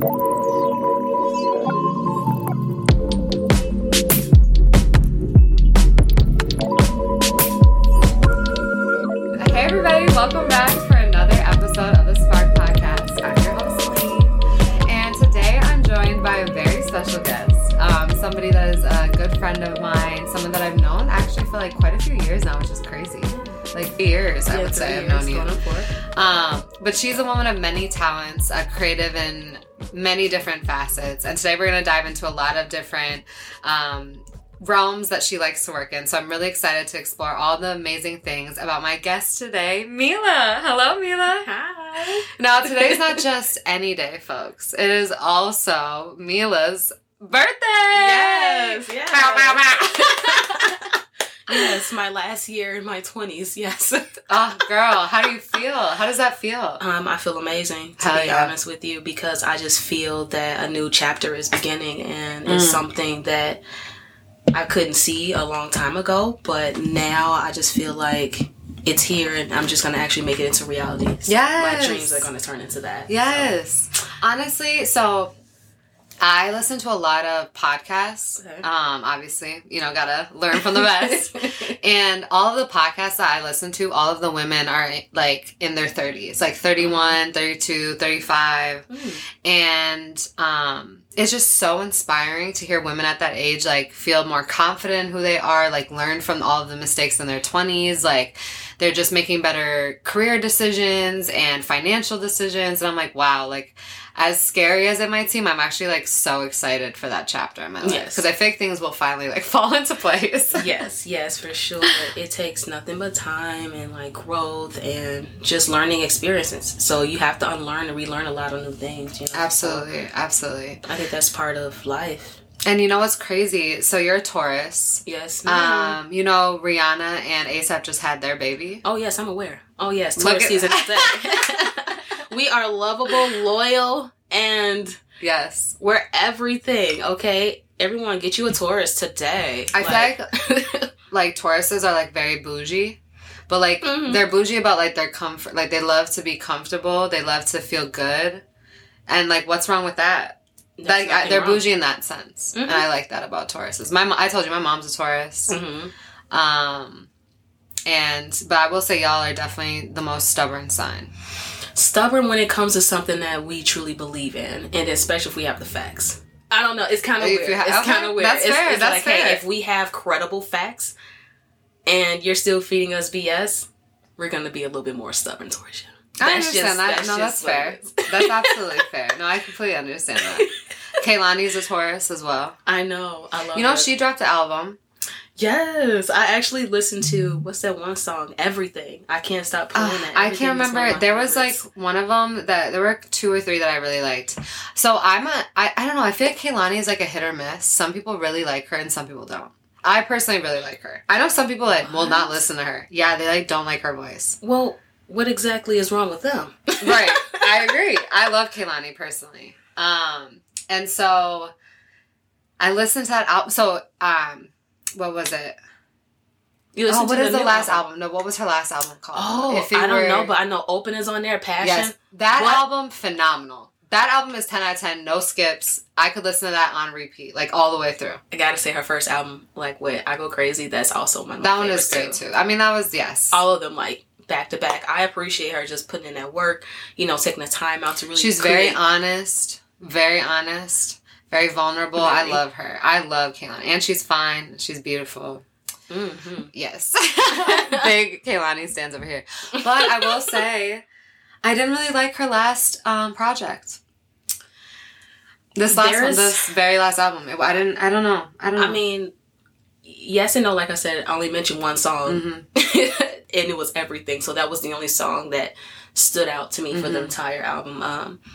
Hey everybody, welcome back for another episode of the Spark Podcast. I'm your host, Lee, and today I'm joined by a very special guest. Somebody that is a good friend of mine, someone that I've known actually for like quite a few years now, which is crazy. Like years, I would say I've known you. But she's a woman of many talents, a creative in many different facets. And today we're going to dive into a lot of different realms that she likes to work in. So I'm really excited to explore all the amazing things about my guest today, Mila. Hello, Mila. Hi. Now, today's not just any day, folks. It is also Mila's birthday. Yes. Bow, bow, bow. Yes, my last year in my 20s, yes. Oh, girl, how do you feel? How does that feel? I feel amazing, to be honest with you, because I just feel that a new chapter is beginning, and it's something that I couldn't see a long time ago, but now I just feel like it's here, and I'm just going to actually make it into reality. So yes. My dreams are going to turn into that. Yes. So. Honestly, so I listen to a lot of podcasts. Okay. Obviously, gotta learn from the best. And all of the podcasts that I listen to, all of the women are like in their 30s, like 31, 32, 35. And it's just so inspiring to hear women at that age like feel more confident in who they are, like learn from all of the mistakes in their 20s, like they're just making better career decisions and financial decisions. And I'm like, wow, like as scary as it might seem, I'm actually like so excited for that chapter in my life. Because I think things will finally like fall into place. Yes, for sure. It takes nothing but time and like growth and just learning experiences. So you have to unlearn and relearn a lot of new things, Absolutely. I think that's part of life. And you know what's crazy? So you're a Taurus. Yes, ma'am. Rihanna and A$AP just had their baby. Oh, yes, I'm aware. Oh, yes, Taurus season is there. We are lovable, loyal, and yes, we're everything, okay? Everyone, get you a Taurus today. I feel like Tauruses are like very bougie, but like they're bougie about like their comfort. Like they love to be comfortable. They love to feel good. And like, what's wrbut with that? Like they're wrong. Bougie in that sense. And I like that about Tauruses. I told you my mom's a Taurus. But I will say y'all are definitely the most stubborn sign. Stubborn when it comes to something that we truly believe in, and especially if we have the facts. I don't know. It's kind of weird. It's kind of weird. That's fair. It's like, fair. Hey, if we have credible facts and you're still feeding us BS, we're going to be a little bit more stubborn towards you. I understand that. No, that's fair. That's absolutely fair. No, I completely understand that. Kehlani's a Taurus as well. I know. I love her. She dropped an album. Yes, I actually listened to, what's that one song? Everything. I can't stop playing that. I can't remember. There was like one of them there were 2 or 3 that I really liked. So I don't know. I feel like Kehlani is like a hit or miss. Some people really like her and some people don't. I personally really like her. I know some people that will not listen to her. Yeah, they like don't like her voice. Well, what exactly is wrong with them? Right. I agree. I love Kehlani personally. And so I listened to that album. So, what was it? What is the last album? No, what was her last album called? Oh, I don't know, but I know Open is on there, Passion. Yes, that album, phenomenal. That album is 10 out of 10, no skips. I could listen to that on repeat, like all the way through. I gotta say, her first album, like with I Go Crazy, that's also one of my That one is great too. I mean, that was, yes. All of them, like, back to back. I appreciate her just putting in that work, taking the time out to really She's create. very honest, very vulnerable. Really? I love her. I love Kehlani. And she's fine. She's beautiful. Mm-hmm. Yes. Big Kehlani stands over here. But I will say, I didn't really like her last project. This very last album. I don't know. I mean, yes and no. Like I said, I only mentioned one song. And it was Everything. So that was the only song that stood out to me for the entire album.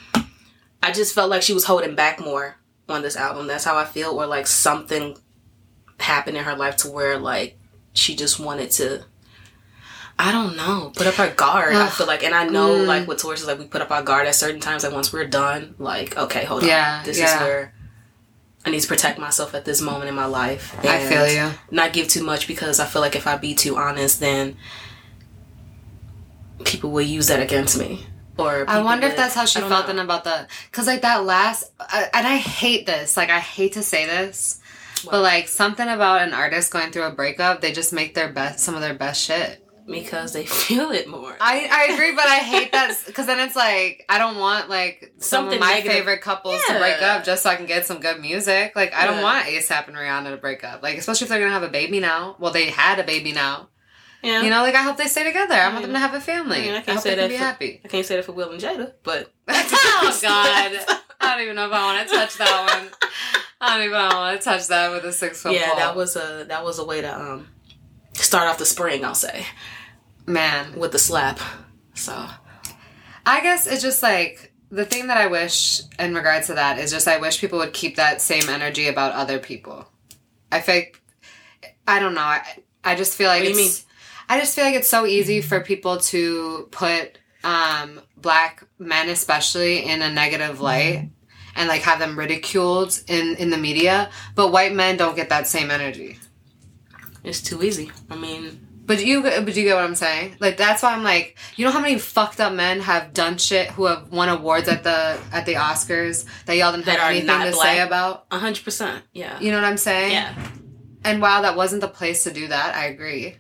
I just felt like she was holding back more on this album. That's how I feel. Or like something happened in her life to where like she just wanted to, I don't know, put up her guard. I feel like, and I know like with Taurus, like we put up our guard at certain times. Like once we're done, like, okay, hold on. This is where I need to protect myself at this moment in my life. And I feel you. Not give too much, because I feel like if I be too honest, then people will use that against me. Or I wonder if that's how she felt then about because like that last, and I hate this, like I hate to say this, but like something about an artist going through a breakup, they just make some of their best shit. Because they feel it more. I agree, but I hate that because then it's like I don't want like some of my favorite couples to break up just so I can get some good music. Like I don't want A$AP and Rihanna to break up. Like especially if they're gonna have a baby now. Well, they had a baby now. Yeah. You know, like I hope they stay together. I want them to have a family. I can't say that. Be happy. I can't say that for Will and Jada, but oh God, I don't even know if I want to touch that one. I don't even want to touch that with a 6-foot pole. Yeah, that was a way to start off the spring. I'll say, man, with the slap. So, I guess it's just like the thing that I wish in regards to that is just I wish people would keep that same energy about other people. I think I don't know. I just feel like I just feel like it's so easy for people to put black men especially in a negative light and like have them ridiculed in the media, but white men don't get that same energy. It's too easy. I mean, but you get what I'm saying? Like that's why I'm like, you know how many fucked up men have done shit who have won awards at the Oscars that y'all didn't have anything to say about? 100%. Yeah. You know what I'm saying? Yeah. And while that wasn't the place to do that, I agree.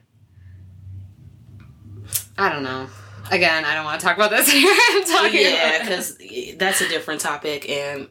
I don't know. Again, I don't want to talk about this here. Yeah, because that's a different topic, and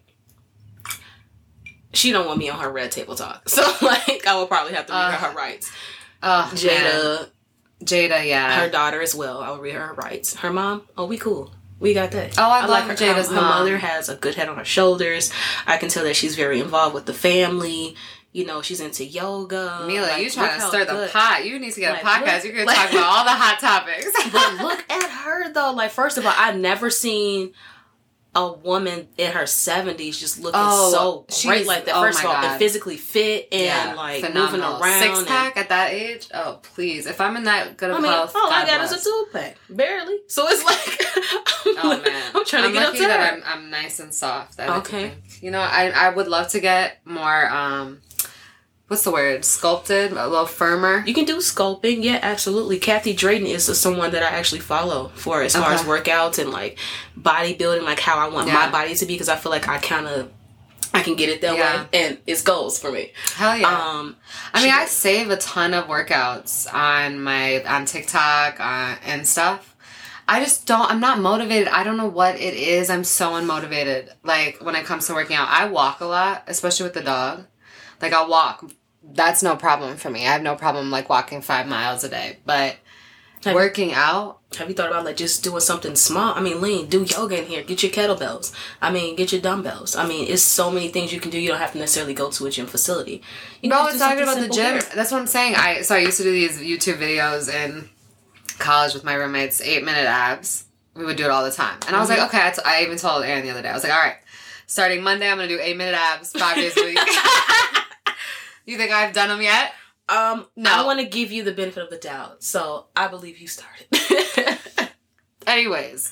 she don't want me on her red table talk. So, like, I will probably have to read her rights. Jada, yeah. Her daughter as well. I will read her rights. Her mom, we cool. We got that. I love her. Jada's mom. Her mother has a good head on her shoulders. I can tell that she's very involved with the family. You know, she's into yoga. Mila, like, you trying to stir the pot. You need to get a podcast. You're going to talk about all the hot topics. But look at her, though. Like, first of all, I've never seen a woman in her 70s just looking so great like that. First of all, and physically fit and, like, phenomenal. Moving around. Six-pack at that age? Oh, please. If I'm in that good of health, all I got is a two-pack. Barely. So it's like, I'm trying to get up to her. That I'm nice and soft. Okay. You know, I would love to get more... what's the word? Sculpted? A little firmer? You can do sculpting. Yeah, absolutely. Kathy Drayton is someone that I actually follow for as far as workouts and, like, bodybuilding, like, how I want my body to be, because I feel like I can get it that way, and it's goals for me. Hell yeah. I save a ton of workouts on TikTok and stuff. I'm not motivated. I don't know what it is. I'm so unmotivated. Like, when it comes to working out, I walk a lot, especially with the dog. Like, I'll walk. That's no problem for me. I have no problem, like, walking 5 miles a day. But working out... Have you thought about, like, just doing something small? I mean, Lean, do yoga in here. Get your kettlebells. I mean, get your dumbbells. I mean, it's so many things you can do. You don't have to necessarily go to a gym facility. No, it's talking about the gym. Here. That's what I'm saying. I used to do these YouTube videos in college with my roommates, 8-minute abs. We would do it all the time. And I was like, okay. I even told Aaron the other day. I was like, all right. Starting Monday, I'm going to do 8-minute abs 5 days a week. You think I've done them yet? No. I want to give you the benefit of the doubt. So, I believe you started. Anyways.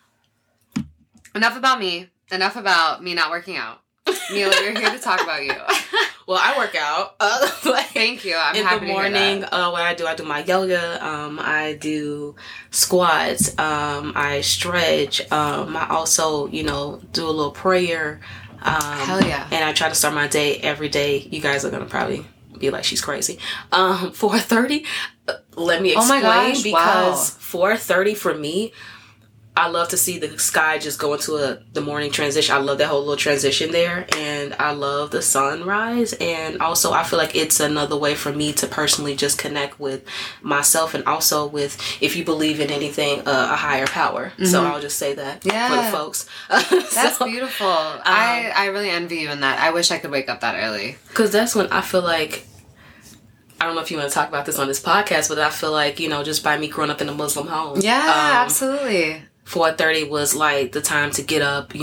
Enough about me. Enough about me not working out. Mila, you're here to talk about you. Well, I work out. Thank you. I'm happy to hear that. In the morning, what I do my yoga. I do squats. I stretch. I also, do a little prayer. Hell yeah. And I try to start my day every day. You guys are going to probably be like, she's crazy. 4:30. Let me explain. Oh my gosh, because 4:30 for me, I love to see the sky just go into the morning transition. I love that whole little transition there. And I love the sunrise. And also, I feel like it's another way for me to personally just connect with myself. And also with, if you believe in anything, a higher power. Mm-hmm. So I'll just say that for the folks. That's beautiful. I really envy you in that. I wish I could wake up that early. Because that's when I feel like, I don't know if you want to talk about this on this podcast, but I feel like, just by me growing up in a Muslim home. Yeah, absolutely. 4:30 was like the time to get up,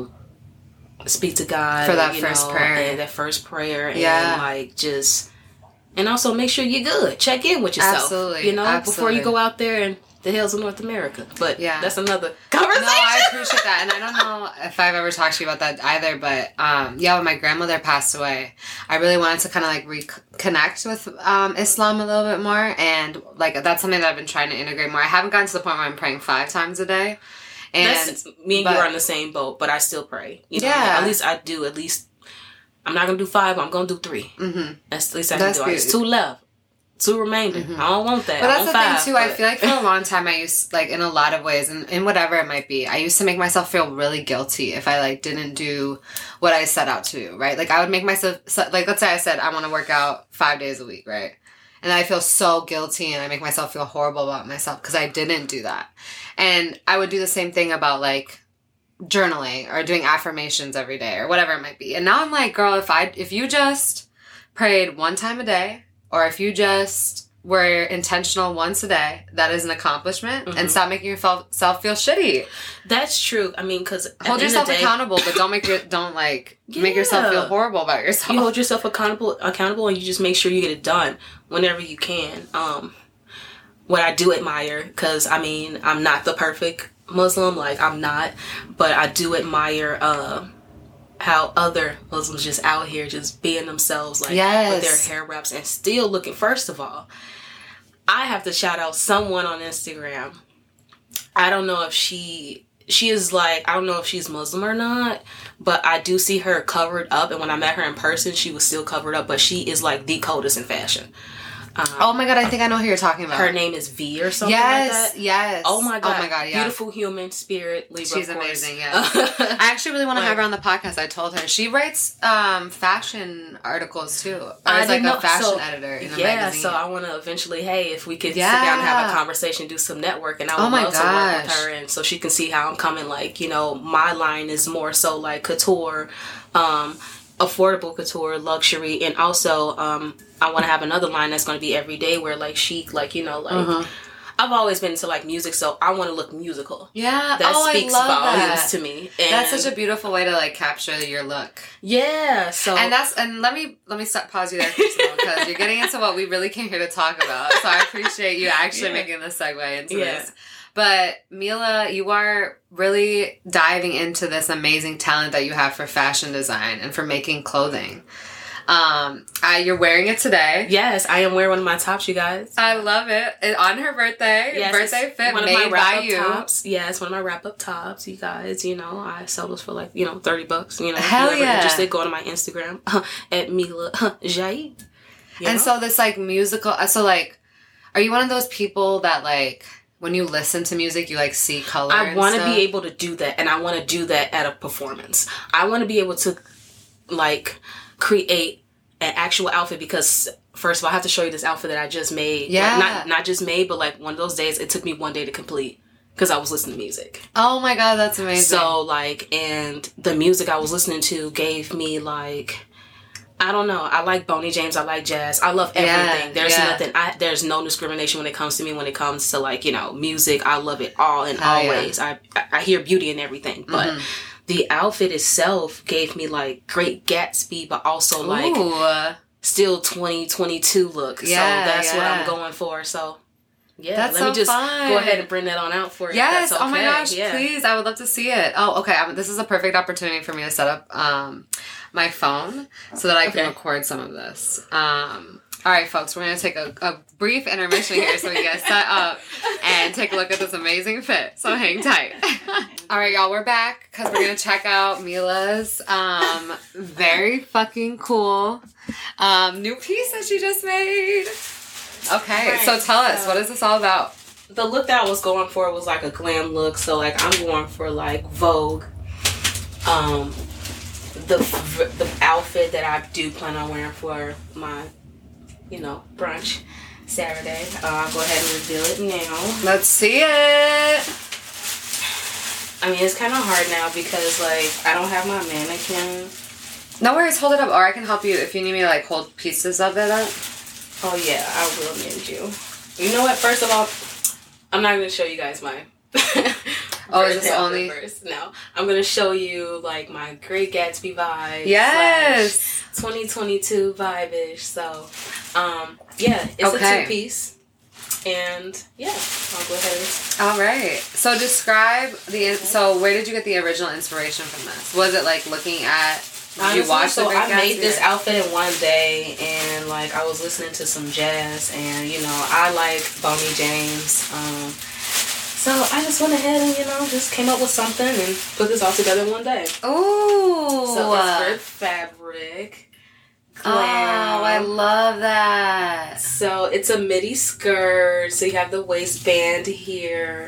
speak to God for that first prayer, and that first prayer, and like just, and also make sure you're good. Check in with yourself, absolutely, before you go out there and the hills of North America. But that's another conversation. No, I appreciate that, and I don't know if I've ever talked to you about that either. But when my grandmother passed away, I really wanted to kind of like reconnect with Islam a little bit more, and like that's something that I've been trying to integrate more. I haven't gotten to the point where I'm praying 5 times a day, And me and you are on the same boat, but I still pray. You know, at least I do. At least I'm not gonna do 5. I'm gonna do 3. Mm-hmm. At least I can do. It's 2 left. 2 remaining. Mm-hmm. I don't want that. But that's the 5, thing too. But I feel like for a long time I used, like, in a lot of ways, and in whatever it might be, I used to make myself feel really guilty if I, like, didn't do what I set out to do, right? Like, I would make myself, like, let's say I said I want to work out 5 days a week, right? And I feel so guilty and I make myself feel horrible about myself because I didn't do that. And I would do the same thing about, like, journaling or doing affirmations every day or whatever it might be. And now I'm like, girl, if you just prayed 1 time a day, or if you just were intentional once a day, that is an accomplishment. Mm-hmm. And stop making yourself feel shitty. That's true. I mean, because hold yourself accountable, but don't make yourself feel horrible about yourself. You hold yourself accountable, and you just make sure you get it done whenever you can. What I do admire, because I mean, I'm not the perfect Muslim, like I'm not, but I do admire how other Muslims just out here just being themselves, like with their hair wraps and still looking. First of all, I have to shout out someone on Instagram. I don't know if she is like, I don't know if she's Muslim or not, but I do see her covered up, and when I met her in person, she was still covered up, but she is like the coldest in fashion. Oh my God, I think I know who you're talking about. Her name is V or something like that. Yes. Oh my God, yeah. Beautiful human spirit, Libra. She's amazing, yeah. I actually really want to have her on the podcast. I told her. She writes fashion articles too. I was like a fashion editor in a magazine. So I want to eventually, if we could sit down and have a conversation, do some networking, I would love to work with her, and so she can see how I'm coming, like, you know, my line is more so like couture, affordable couture, luxury, and also I want to have another line that's going to be everyday wear, like chic, like, you know, like I've always been into like music, so I want to look musical. Yeah, that speaks volumes to me. And that's such a beautiful way to like capture your look. Yeah, so and let me pause you there because you're getting into what we really came here to talk about. So I appreciate you actually making this segue into this. But Mila, you are really diving into this amazing talent that you have for fashion design and for making clothing. You're wearing it today. Yes, I am wearing one of my tops, you guys. I love it. On her birthday, birthday fit made by you. Tops. Yeah, it's one of my wrap-up tops, you guys. You know, I sell those for like, you know, $30. You know, hell if you're ever interested, go to my Instagram at Mila Jai. And so this like musical, so like, are you one of those people that like, when you listen to music, you like see color? I want to be able to do that, and I want to do that at a performance. I want to be able to like create an actual outfit, because first of all, I have to show you this outfit that I just made. Yeah. Like, not just made, but like one of those days, it took me 1 day to complete because I was listening to music. Oh my God, that's amazing. So like, and the music I was listening to gave me like, I don't know. I like Boney James. I like jazz. I love everything. There's nothing. There's no discrimination when it comes to me. When it comes to like, you know, music, I love it all and always. I hear beauty in everything. But the outfit itself gave me like Great Gatsby, but also like still 2022 look. Yeah, so that's what I'm going for. So yeah, that's let me just fun. go ahead and bring that on out for you. Yes. Okay. Oh my gosh, please. I would love to see it. Oh, okay. This is a perfect opportunity for me to set up my phone so that I can record some of this. All right, folks, we're going to take a brief intermission here so we get set up and take a look at this amazing fit. So hang tight. All right, y'all, we're back because we're going to check out Mila's very fucking cool new piece that she just made. Okay, so tell us, what is this all about? The look that I was going for was like a glam look. So like I'm going for like Vogue. The outfit that I do plan on wearing for my, you know, brunch Saturday. I'll go ahead and reveal it now. Let's see it. I mean, it's kind of hard now because like I don't have my mannequin. No worries, hold it up, or I can help you if you need me to like hold pieces of it up. Oh yeah, I will need you. You know what? First of all, I'm not going to show you guys my. Oh, is this only? First? No, I'm gonna show you like my Great Gatsby vibe. Yes. 2022 vibe-ish. So, yeah, it's a 2-piece, and yeah, I'll go ahead. All right. So describe So where did you get the original inspiration from this? Was it like looking at? Honestly, you watch so I made this outfit in 1 day, and like I was listening to some jazz, and you know I like Boney James. So I just went ahead and, just came up with something and put this all together in one day. Oh. So it's for fabric. Glam. Oh, I love that. So it's a midi skirt. So you have the waistband here.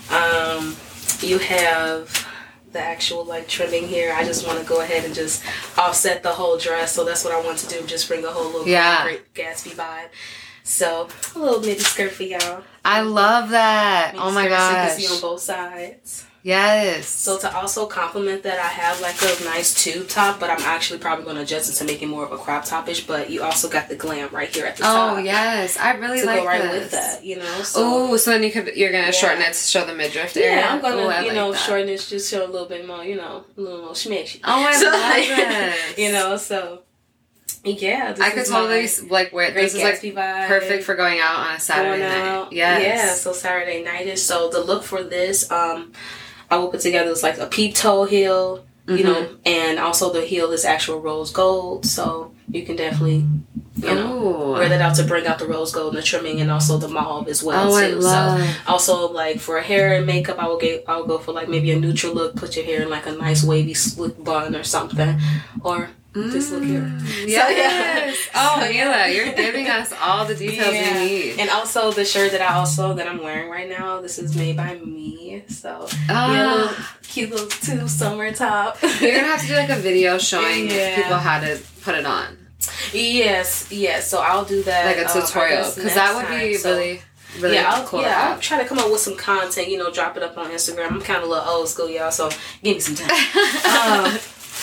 You have the actual like trimming here. I just want to go ahead and just offset the whole dress. So that's what I want to do. Just bring a whole little Great Gatsby vibe. So a little midi skirt for y'all. I love that. Oh my gosh. So you can see on both sides. Yes. So to also complement that, I have like a nice tube top, but I'm actually probably going to adjust it to make it more of a crop topish. But you also got the glam right here at the top. Oh yes, I really like to go right this. with that, So, so then you're gonna shorten it to show the midriff area. Yeah, I'm gonna shorten it to show a little bit more, a little more schmishy. Oh, I love it. So. Yeah, I could totally like wear this. Is like vibe. Perfect for going out on a Saturday night. Yes. Yeah, so Saturday night-ish. So the look for this, I will put together like a peep toe heel, and also the heel is actual rose gold. So you can definitely, wear that out to bring out the rose gold and the trimming, and also the mauve as well too. I love. So also like for hair and makeup, I will go for like maybe a neutral look. Put your hair in like a nice wavy slick bun or something, or. This look here. Yes. Mila, you're giving us all the details we need. And also the shirt that I'm wearing right now, this is made by me. So cute little tube summer top. You're gonna have to do like a video showing people how to put it on. Yes. So I'll do that. Like a tutorial. Because that would be really cool. I'll try to come up with some content, drop it up on Instagram. I'm kind of a little old school, y'all, so give me some time.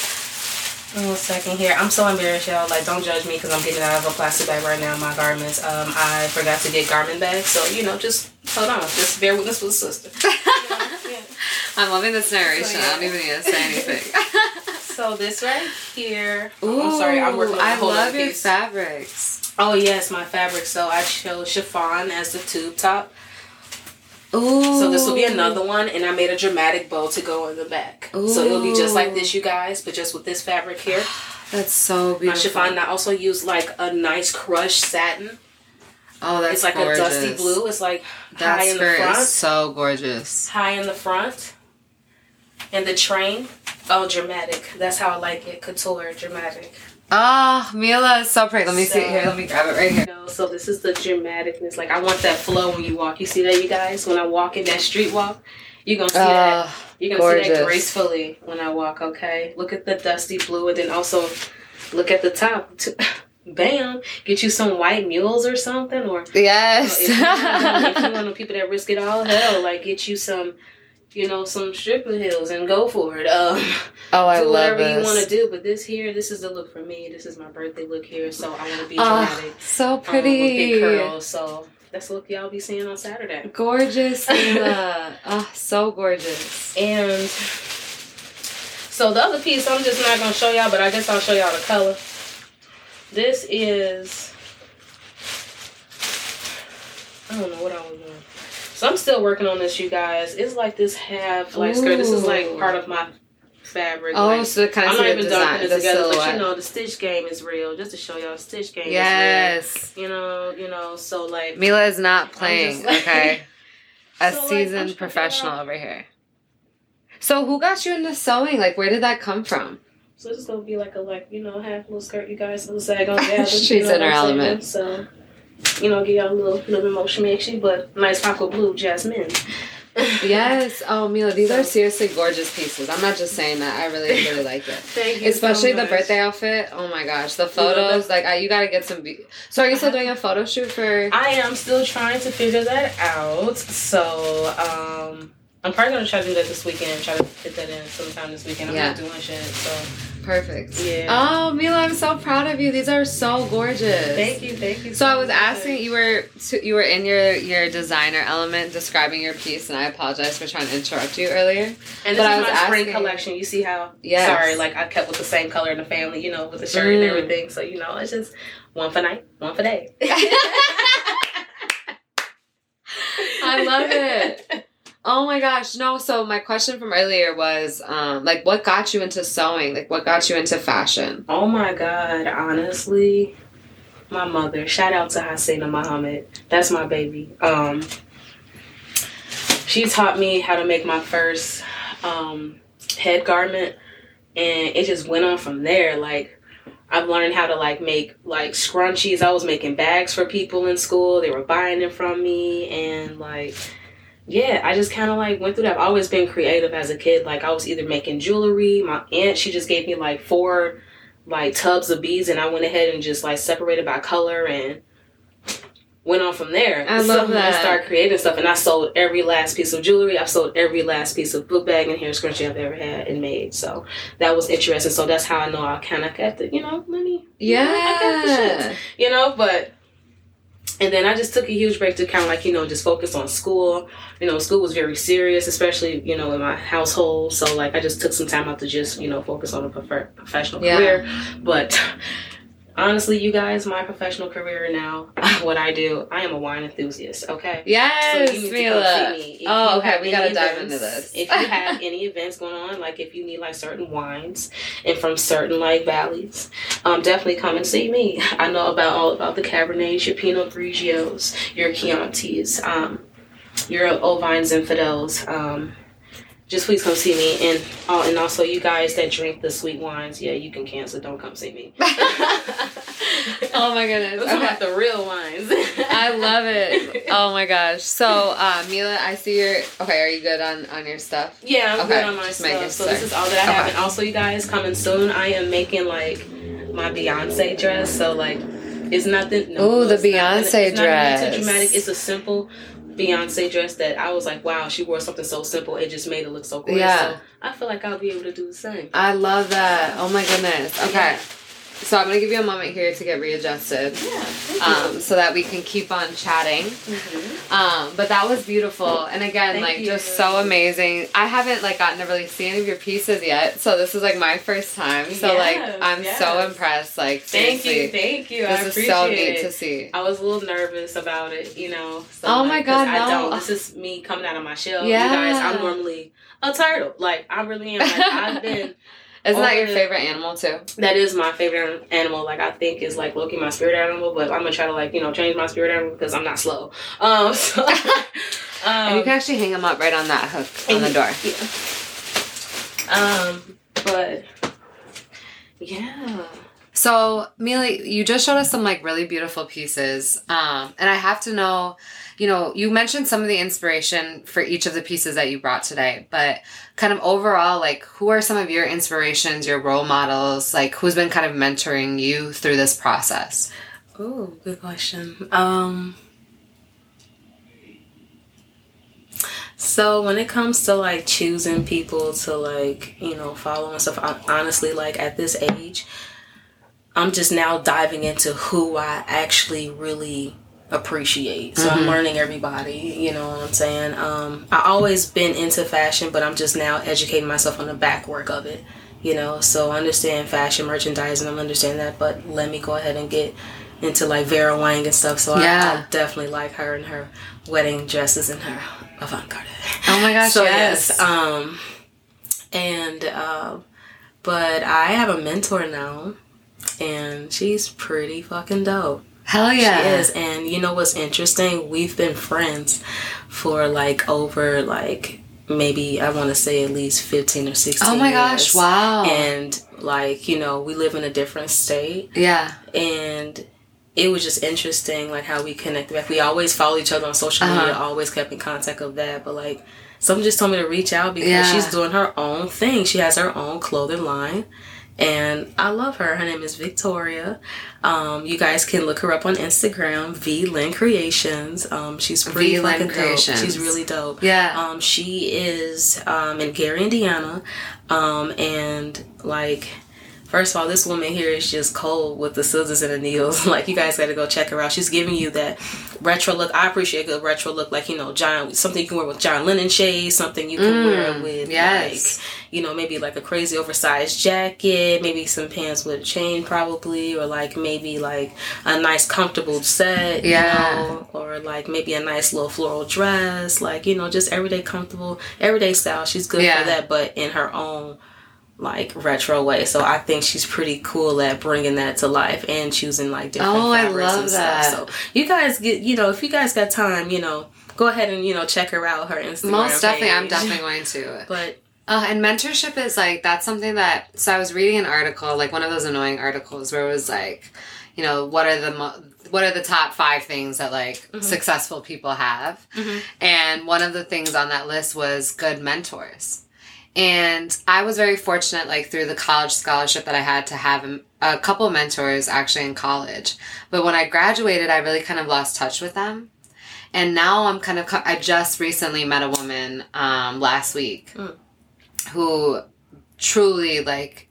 One second here. I'm so embarrassed, y'all. Like, don't judge me because I'm getting out of a plastic bag right now. My garments. I forgot to get garment bags, so just hold on. Just bear witness with the sister. I'm loving this narration. I don't even need to say anything. So this right here. Ooh, I'm sorry. I'm working on a whole love your fabrics. Oh yes, my fabric. So I chose chiffon as the tube top. Ooh. So this will be another one, and I made a dramatic bow to go in the back. Ooh. So it'll be just like this, you guys, but just with this fabric here. That's so beautiful. My chiffon. I also use like a nice crushed satin. Oh, that's It's like gorgeous. a dusty blue. It's like that high in the front. Is so gorgeous. High in the front. And the train. Oh, dramatic. That's how I like it. Couture, dramatic. Oh, Mila is so pretty. Let me see it here. Let me grab it right here. So this is the dramaticness. Like, I want that flow when you walk. You see that, you guys? When I walk in that street walk, you're going to see that. You're going to see that gracefully when I walk, okay? Look at the dusty blue. And then also look at the top. Bam. Get you some white mules or something. Or yes. If you want the people that risk it all, hell, like, get you some... some stripper heels and go for it. I do love whatever you want to do, but this is the look for me. This is my birthday look here, so I want to be dramatic. So pretty. With big curls, so that's the look y'all be seeing on Saturday. Gorgeous, Mila. So gorgeous. And so the other piece, I'm just not going to show y'all, but I guess I'll show y'all the color. This is, I don't know what I was doing. So I'm still working on this, you guys. It's like this half like skirt. This is like part of my fabric. Oh, like, so it kind of I'm not even dumping it together, silhouette. but the stitch game is real. Just to show y'all, the stitch game is real. So like Mila is not playing. Okay, a so, seasoned professional over here. So who got you into sewing? Like, where did that come from? So this is gonna be like a half little skirt, you guys. So sag on the She's in her element. So. Give y'all a little bit more schmexy, but nice aqua blue jasmine. Yes. Oh, Mila, these are seriously gorgeous pieces. I'm not just saying that. I really, really like it. Thank you. Especially so the birthday outfit. Oh my gosh, the photos. Like, you gotta get some. So, are you still doing a photo shoot for? I am still trying to figure that out. So, I'm probably gonna try to do that this weekend. Try to fit that in sometime this weekend. I'm not doing shit. So. Perfect. Yeah. Oh, Mila, I'm so proud of you. These are so gorgeous. Thank you. So I was asking, you were in your designer element describing your piece, and I apologize for trying to interrupt you earlier. And this is my spring collection. You see how? Yes. Sorry, like I kept with the same color in the family, with the shirt and everything. So it's just one for night, one for day. I love it. Oh my gosh, no, so my question from earlier was, what got you into sewing? Like, what got you into fashion? Oh my God, honestly, my mother. Shout out to Hasina Muhammad. That's my baby. She taught me how to make my first head garment, and it just went on from there. Like, I've learned how to like make like scrunchies. I was making bags for people in school. They were buying them from me, and like, yeah, I just kind of like went through that. I've always been creative as a kid. Like, I was either making jewelry. My aunt, she just gave me like 4 like tubs of beads, and I went ahead and just like separated by color and went on from there. I love that. I started creating stuff, and I sold every last piece of jewelry. I sold every last piece of book bag and hair scrunchie I've ever had and made. So that was interesting. So that's how I know I kind of got the, let me, I got the shit, but, and then I just took a huge break to kind of like, just focus on school. School was very serious, especially, in my household. So like, I just took some time out to just, focus on a professional career. But honestly, you guys, my professional career now, what I do, I am a wine enthusiast, okay? Yes, so you need Mila. to come see me. Oh, okay, we gotta dive into this. If you have any events going on, like if you need like certain wines and from certain like valleys, definitely come and see me. I know all about the Cabernets, your Pinot Grigios, your Chiantis, your Ovine Zinfandels. Just please come see me, and also you guys that drink the sweet wines, yeah, you can cancel. Don't come see me. Oh my goodness! Those are the real wines. I love it. Oh my gosh! So, Mila, I see you're okay. Are you good on your stuff? Yeah, I'm good on my stuff. So this is all that I have, and also you guys coming soon. I am making like my Beyonce dress. So like, it's nothing. Oh, the Beyonce dress. It's not too dramatic. It's a simple Beyonce dress that I was like, wow, she wore something so simple. It just made it look so gorgeous. Yeah. So I feel like I'll be able to do the same. I love that. Oh my goodness. Okay. Yeah. So I'm going to give you a moment here to get readjusted. Yeah. So that we can keep on chatting. Mm-hmm. But that was beautiful. And again, Thank you. Just so amazing. I haven't gotten to really see any of your pieces yet. So this is my first time. So I'm so impressed. Seriously. Thank you. This is so neat to see. I was a little nervous about it, So oh my God, no. This is me coming out of my shell. Yeah. You guys, I'm normally a turtle. I really am. I've been... Isn't that your favorite animal too? That is my favorite animal. I think is Loki my spirit animal, but I'm gonna try to change my spirit animal because I'm not slow. And you can actually hang them up right on that hook on the door. Yeah. But yeah. So Mila, you just showed us some really beautiful pieces. And I have to know, you mentioned some of the inspiration for each of the pieces that you brought today, but kind of overall, who are some of your inspirations, your role models, who's been kind of mentoring you through this process? Oh, good question. So when it comes to choosing people to follow and stuff, honestly, at this age, I'm just now diving into who I actually really appreciate. So I'm learning everybody, you know what I'm saying? I always been into fashion, but I'm just now educating myself on the back work of it, so I understand fashion merchandising, I'm understanding that, but let me go ahead and get into Vera Wang and stuff. So I definitely like her and her wedding dresses and her avant-garde. Oh my gosh, so yes. But I have a mentor now, and she's pretty fucking dope. Hell yeah. She is. And you know what's interesting? We've been friends for over maybe I want to say at least 15 or 16 years. Oh my gosh, wow. And we live in a different state. Yeah. And it was just interesting how we connected. We always follow each other on social media, always kept in contact of that. But someone just told me to reach out because she's doing her own thing. She has her own clothing line. And I love her. Her name is Victoria. You guys can look her up on Instagram, VLynn Creations. She's pretty fucking dope. She's really dope. Yeah. She is in Gary, Indiana. And first of all, this woman here is just cold with the scissors and the needles. You guys got to go check her out. She's giving you that retro look. I appreciate a good retro look, something you can wear with John Lennon shades, something you can wear with, maybe a crazy oversized jacket, maybe some pants with a chain probably, or maybe a nice comfortable set, or maybe a nice little floral dress, just everyday comfortable, everyday style. She's good for that, but in her own retro way. So I think she's pretty cool at bringing that to life and choosing different fabrics I love and that. stuff. So you guys get, if you guys got time, go ahead and check her out, her Instagram Most definitely, page. I'm definitely going to. But and mentorship is like, that's something that, so I was reading an article, like one of those annoying articles where it was like, what are the top 5 things that like successful people have? And one of the things on that list was good mentors. And I was very fortunate, like through the college scholarship that I had, to have a couple mentors actually in college. But when I graduated, I really kind of lost touch with them. And now I just recently met a woman last week who truly like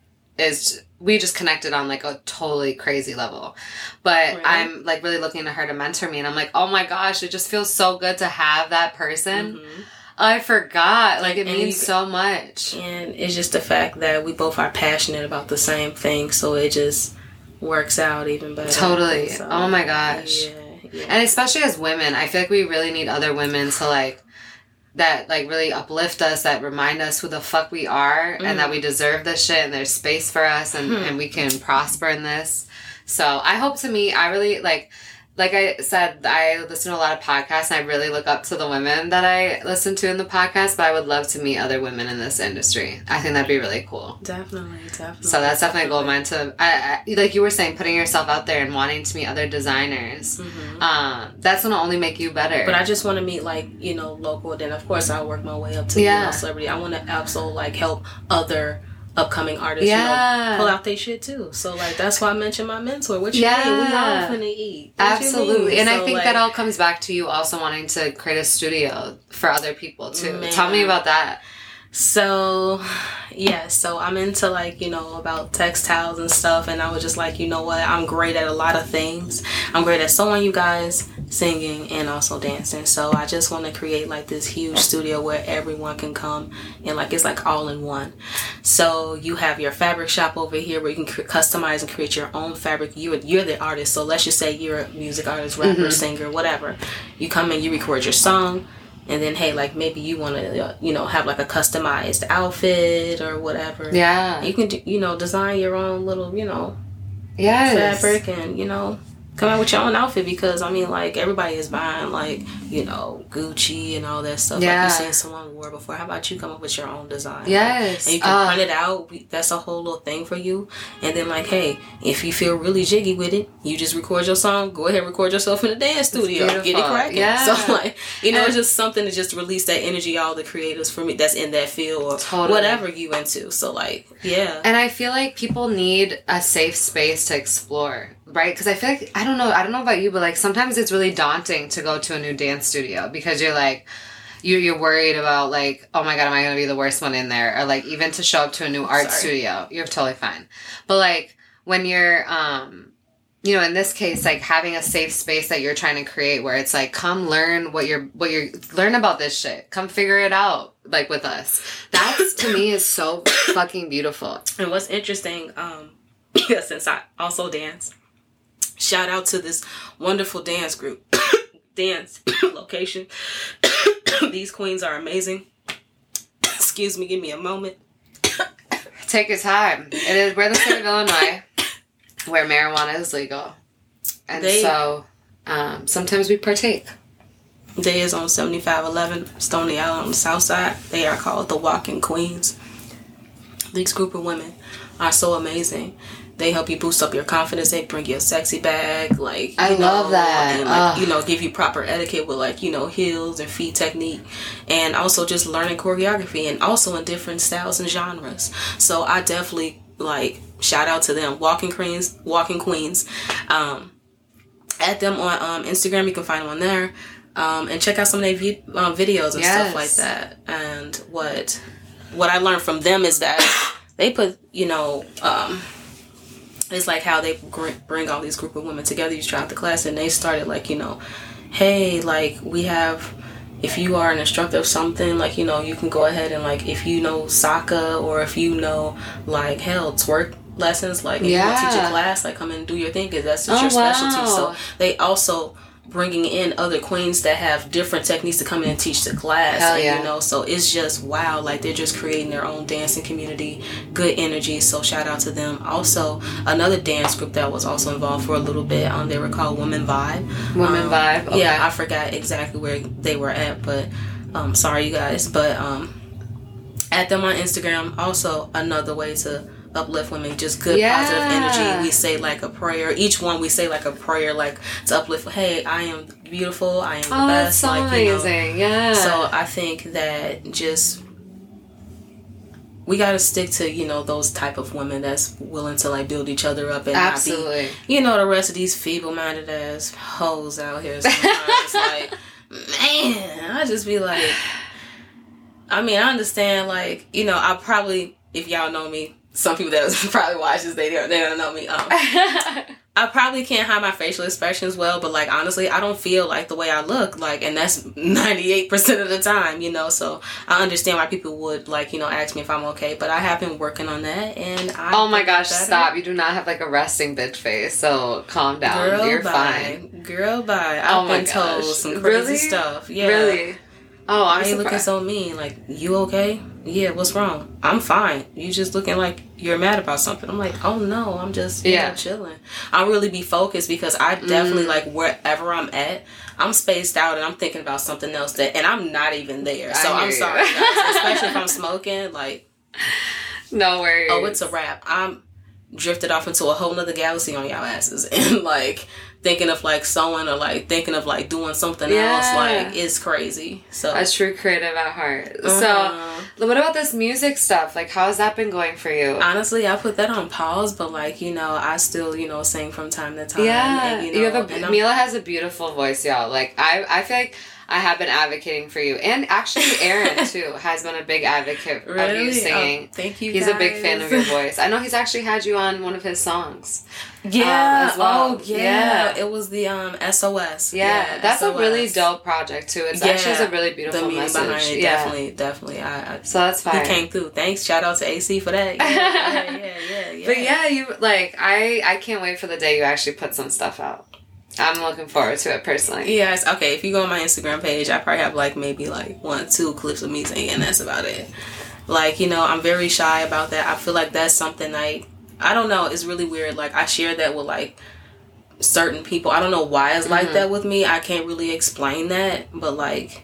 we just connected on like a totally crazy level. But really? I'm like really looking to her to mentor me, and I'm like, oh my gosh, it just feels so good to have that person. I forgot. Like, it means so much. And it's just the fact that we both are passionate about the same thing, so it just works out even better. Totally. So, oh my gosh. Yeah. And especially as women, I feel like we really need other women to like, that like really uplift us, that remind us who the fuck we are, and that we deserve this shit, and there's space for us, and we can prosper in this. So I hope to meet, I really like I said, I listen to a lot of podcasts, and I really look up to the women that I listen to in the podcast, but I would love to meet other women in this industry. I think that'd be really cool. Definitely. So that's definitely a goal of mine to, like you were saying, putting yourself out there and wanting to meet other designers. That's going to only make you better. But I just want to meet, like, local, then of course I'll work my way up to celebrity. I want to also, like, help other upcoming artists, pull out their shit too. So like that's why I mentioned my mentor. What you mean? We all finna eat. Absolutely. And so, I think that all comes back to you also wanting to create a studio for other people too. Man. Tell me about that. So I'm into like, about textiles and stuff, and I was just like, you know what, I'm great at a lot of things. I'm great at sewing, you guys, singing, and also dancing. So I just want to create like this huge studio where everyone can come and like it's like all in one. So you have your fabric shop over here where you can customize and create your own fabric. You're the artist. So let's just say you're a music artist, rapper, singer, whatever. You come in, you record your song. And then, hey, like, maybe you want to, have, like, a customized outfit or whatever. Yeah. You can, design your own little, fabric and, come out with your own outfit because, I mean, like, everybody is buying, like, Gucci and all that stuff. Yeah. Like you seen someone wore before. How about you come up with your own design? Yes. And you can print it out. That's a whole little thing for you. And then, like, hey, if you feel really jiggy with it, you just record your song. Go ahead and record yourself in a dance studio. Get it cracking. Yeah. So, like, it's just something to just release that energy, all the creatives for me that's in that field or whatever you into. So, like, yeah. And I feel like people need a safe space to explore. Right? Because I feel like, I don't know about you, but like sometimes it's really daunting to go to a new dance studio because you're like, you're worried about like, oh my God, am I going to be the worst one in there? Or like even to show up to a new art studio, you're totally fine. But like when you're, in this case, like having a safe space that you're trying to create where it's like, come learn learn about this shit. Come figure it out like with us. That's to me is so fucking beautiful. And what's interesting, since I also dance, shout out to this wonderful dance group, dance location. These queens are amazing. Excuse me, give me a moment. Take your time. We're in the state of Illinois, where marijuana is legal. And so sometimes we partake. They is on 7511 Stony Island on the south side. They are called the Walking Queens. These group of women are so amazing. They help you boost up your confidence. They bring you a sexy bag, like I love that. And like, give you proper etiquette with like heels and feet technique, and also just learning choreography, and also in different styles and genres. So I definitely like shout out to them, Walking Queens. Add them on Instagram. You can find them on there, and check out some of their videos and stuff like that. And what I learned from them is that they put it's like how they bring all these group of women together throughout the class, and they started like, hey, like we have, if you are an instructor of something, like, you can go ahead and like, if you know soccer or if you know like, hell, twerk lessons, like, if you want to teach a class, like come and do your thing because that's just your specialty. So they also bringing in other queens that have different techniques to come in and teach the class. Hell and, yeah. you know, so it's just wow. Like, they're just creating their own dancing community, good energy. So shout out to them. Also, another dance group that was also involved for a little bit. They were called Women Vibe. Women Vibe. Okay. Yeah, I forgot exactly where they were at, but sorry you guys. But at them on Instagram. Also another way to uplift women, just good positive energy. We say like a prayer. Each one we say like a prayer, like to uplift. Hey, I am beautiful. I am the best. That's so like, amazing. Yeah. So I think that just we got to stick to, you know, those type of women that's willing to like build each other up and absolutely not be, you know, the rest of these feeble-minded ass hoes out here sometimes. Like, man, I just be like, I mean, I understand, like, you know, I probably, if y'all know me, some people that probably watch this, they don't know me. I probably can't hide my facial expressions well, but like honestly, I don't feel like the way I look, like, and that's 98% of the time, you know. So I understand why people would like, you know, ask me if I'm okay, but I have been working on that, and oh my gosh, stop! You do not have like a resting bitch face, so calm down. Girl, You're bye. fine. Girl, bye. I've been told some crazy stuff. Yeah, really. Oh, I'm surprised. Looking so mean. Like, you okay? Yeah, what's wrong? I'm fine. You just looking like you're mad about something. I'm like, oh no, I'm just chilling. I'll really be focused because I definitely like wherever I'm at, I'm spaced out and I'm thinking about something else and I'm not even there. So I'm sorry, guys. Especially if I'm smoking, like, no worries. Oh, it's a wrap. I'm drifted off into a whole nother galaxy on y'all asses and like thinking of like sewing or like thinking of like doing something else, like it's crazy. So a true creative at heart. So what about this music stuff? Like, how has that been going for you? Honestly, I put that on pause, but like, you know, I still, you know, sing from time to time. Yeah, and, you know, Mila has a beautiful voice, y'all. Like, I feel like I have been advocating for you. And actually, Aaron, too, has been a big advocate of you singing. Oh, thank you, He's guys. A big fan of your voice. I know he's actually had you on one of his songs. Yeah. As well. Oh, yeah. It was the SOS. Yeah, that's SOS. A really dope project, too. It's actually a really beautiful message. Behind it, definitely. So that's fine. He came through. Thanks. Shout out to AC for that. Yeah. But yeah, you, like, I can't wait for the day you actually put some stuff out. I'm looking forward to it personally. Yes, okay. If you go on my Instagram page, I probably have like maybe like 1-2 clips of me singing. That's about it. Like, you know, I'm very shy about that. I feel like that's something like, I don't know. It's really weird. Like, I share that with like certain people. I don't know why it's like that with me. I can't really explain that. But like,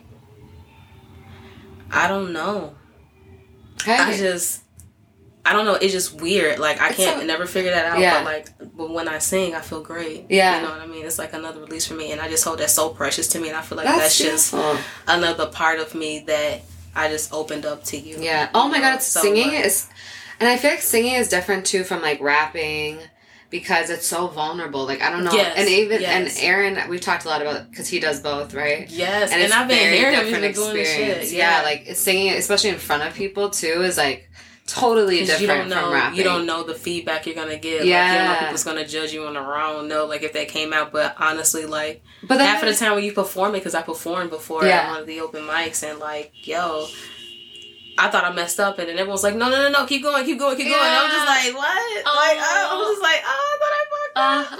I don't know. Hey. I don't know. It's just weird. Like, I can't never figure that out. But when I sing, I feel great. Yeah. You know what I mean? It's like another release for me. And I just hold that so precious to me. And I feel like that's just another part of me that I just opened up to you. Yeah. Oh my God. Singing is... And I feel like singing is different, too, from, like, rapping. Because it's so vulnerable. Like, I don't know. Yes, and even... And Aaron, we've talked a lot about... Because he does both, right? Yes. And I've been hearing him. He's been doing this shit. Yeah. Like, singing, especially in front of people, too, is, like... totally different from rapping. You don't know the feedback you're gonna get. Yeah. Like, you don't know people's gonna judge you on the wrong note, like if that came out. But honestly, like, half of the time when you perform it, because I performed before at one of the open mics, and like, yo, I thought I messed up, and then everyone's like, no, keep going. And I'm just like, what? I'm just like, I thought I fucked up.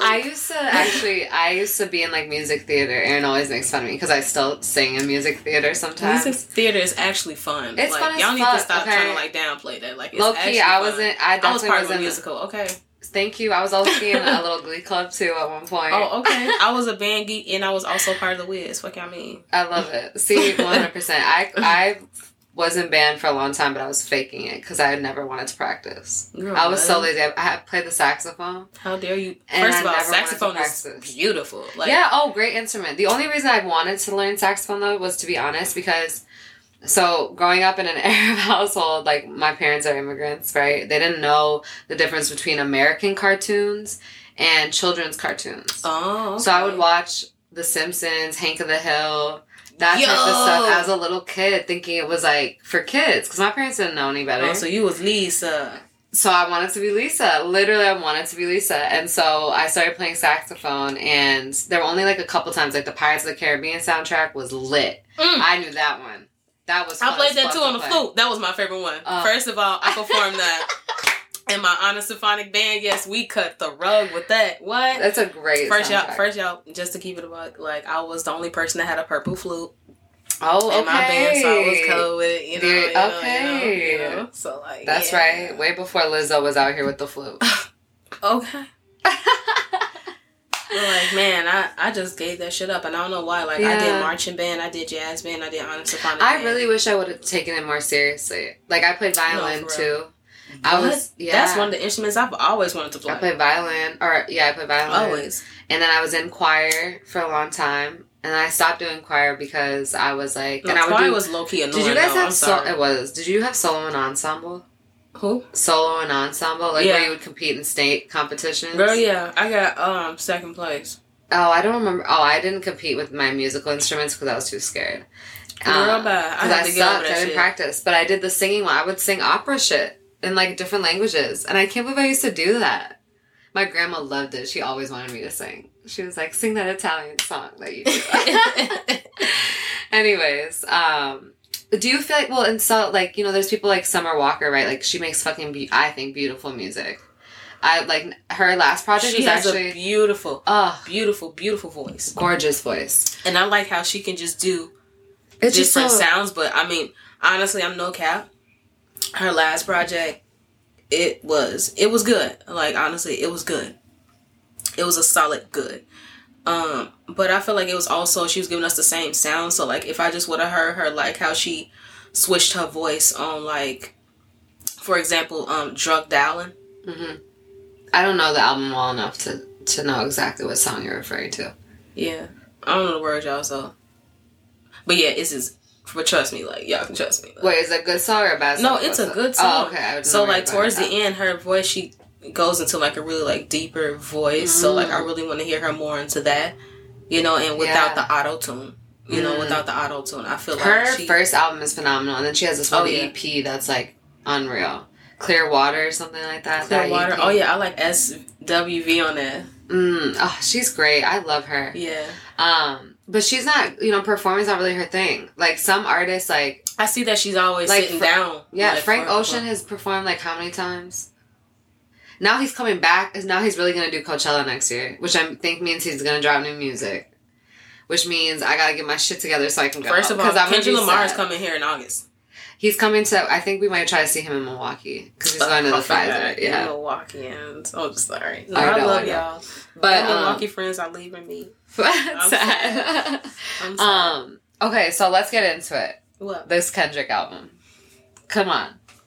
I used to be in like music theater. Aaron always makes fun of me because I still sing in music theater sometimes. Music theater is actually fun. It's like, fun as y'all need fuck, to stop trying to like downplay that. Like, it's low key, I was part of a musical. Okay. Thank you. I was also in a little glee club too at one point. Oh, okay. I was a band geek and I was also part of the Wiz. What y'all mean? I love it. See, 100%. I was in band for a long time, but I was faking it because I had never wanted to practice. I was so lazy. I had played the saxophone. How dare you? First of all, saxophone is beautiful. Like, great instrument. The only reason I wanted to learn saxophone, though, was to be honest, because... So, growing up in an Arab household, like, my parents are immigrants, right? They didn't know the difference between American cartoons and children's cartoons. Oh, okay. So, I would watch The Simpsons, Hank of the Hill... That type of stuff as a little kid, thinking it was like for kids, because my parents didn't know any better. Oh, so you was Lisa. So I wanted to be Lisa. Literally, I wanted to be Lisa. And so I started playing saxophone, and there were only like a couple times, like the Pirates of the Caribbean soundtrack was lit. I knew that one. That was fun. I played that too on the flute. That was my favorite one. First of all, I performed that. And my Honor Symphonic Band, yes, we cut the rug with that. What? That's a great First, y'all, just to keep it a buck, like, I was the only person that had a purple flute. Oh, okay. In my band, so I was cool with it, you know. So, like, that's right. Way before Lizzo was out here with the flute. Okay. But, like, man, I just gave that shit up, and I don't know why. Like, I did marching band, I did jazz band, I did Honor Symphonic Band. I really wish I would have taken it more seriously. Like, I played violin, too. That's one of the instruments I've always wanted to play. I played violin. I played violin. Always. And then I was in choir for a long time. And I stopped doing choir because I was like... choir was low-key annoying. Did you guys have... It was. Did you have solo and ensemble? Who? Solo and ensemble? Like, where you would compete in state competitions? Girl, yeah. I got second place. Oh, I don't remember. Oh, I didn't compete with my musical instruments because I was too scared. Girl, bad. I sucked. I didn't practice. But I did the singing one. I would sing opera shit in, like, different languages. And I can't believe I used to do that. My grandma loved it. She always wanted me to sing. She was like, sing that Italian song that you do. Anyways, do you feel like, well, and so, like, you know, there's people like Summer Walker, right? Like, she makes fucking, I think, beautiful music. I, like, her last project she has actually a beautiful voice. Gorgeous voice. And I like how she can just do different sounds, but, I mean, honestly, I'm no cap. Her last project, it was good. Like, honestly, it was good. It was a solid good. But I feel like it was also, she was giving us the same sound. So, like, if I just would have heard her, like, how she switched her voice on, like, for example, Drug Dowlin'. Mm-hmm. I don't know the album well enough to know exactly what song you're referring to. Yeah. I don't know the words, y'all, so. But yeah, but trust me, like, y'all can trust me. Like. Wait, is it a good song or a bad song? No, it's a good song. Oh, okay. So, like, towards the end, her voice, she goes into, like, a really, like, deeper voice. Mm. So, like, I really want to hear her more into that, you know, and without the auto-tune. You know, without the auto-tune. I feel like her first album is phenomenal. And then she has this one EP that's, like, unreal. Clear Water or something like that. Clear Water. Oh, yeah. I like SWV on that. Oh, she's great. I love her. Yeah. But she's not, you know, performing's not really her thing. Like, some artists, like... I see that she's always like, sitting down. Yeah, like, Frank Ocean has performed, like, how many times? Now he's coming back. Now he's really going to do Coachella next year, which I think means he's going to drop new music. Which means I got to get my shit together so I can go. First of all, Kendrick Lamar is coming here in August. He's coming to... I think we might try to see him in Milwaukee. Because he's going to the Pfizer. Yeah. Milwaukee and... Oh, sorry. No, I love y'all. But Milwaukee friends are leaving me. I'm sad. I'm sad. Okay, so let's get into it. What? This Kendrick album. Come on.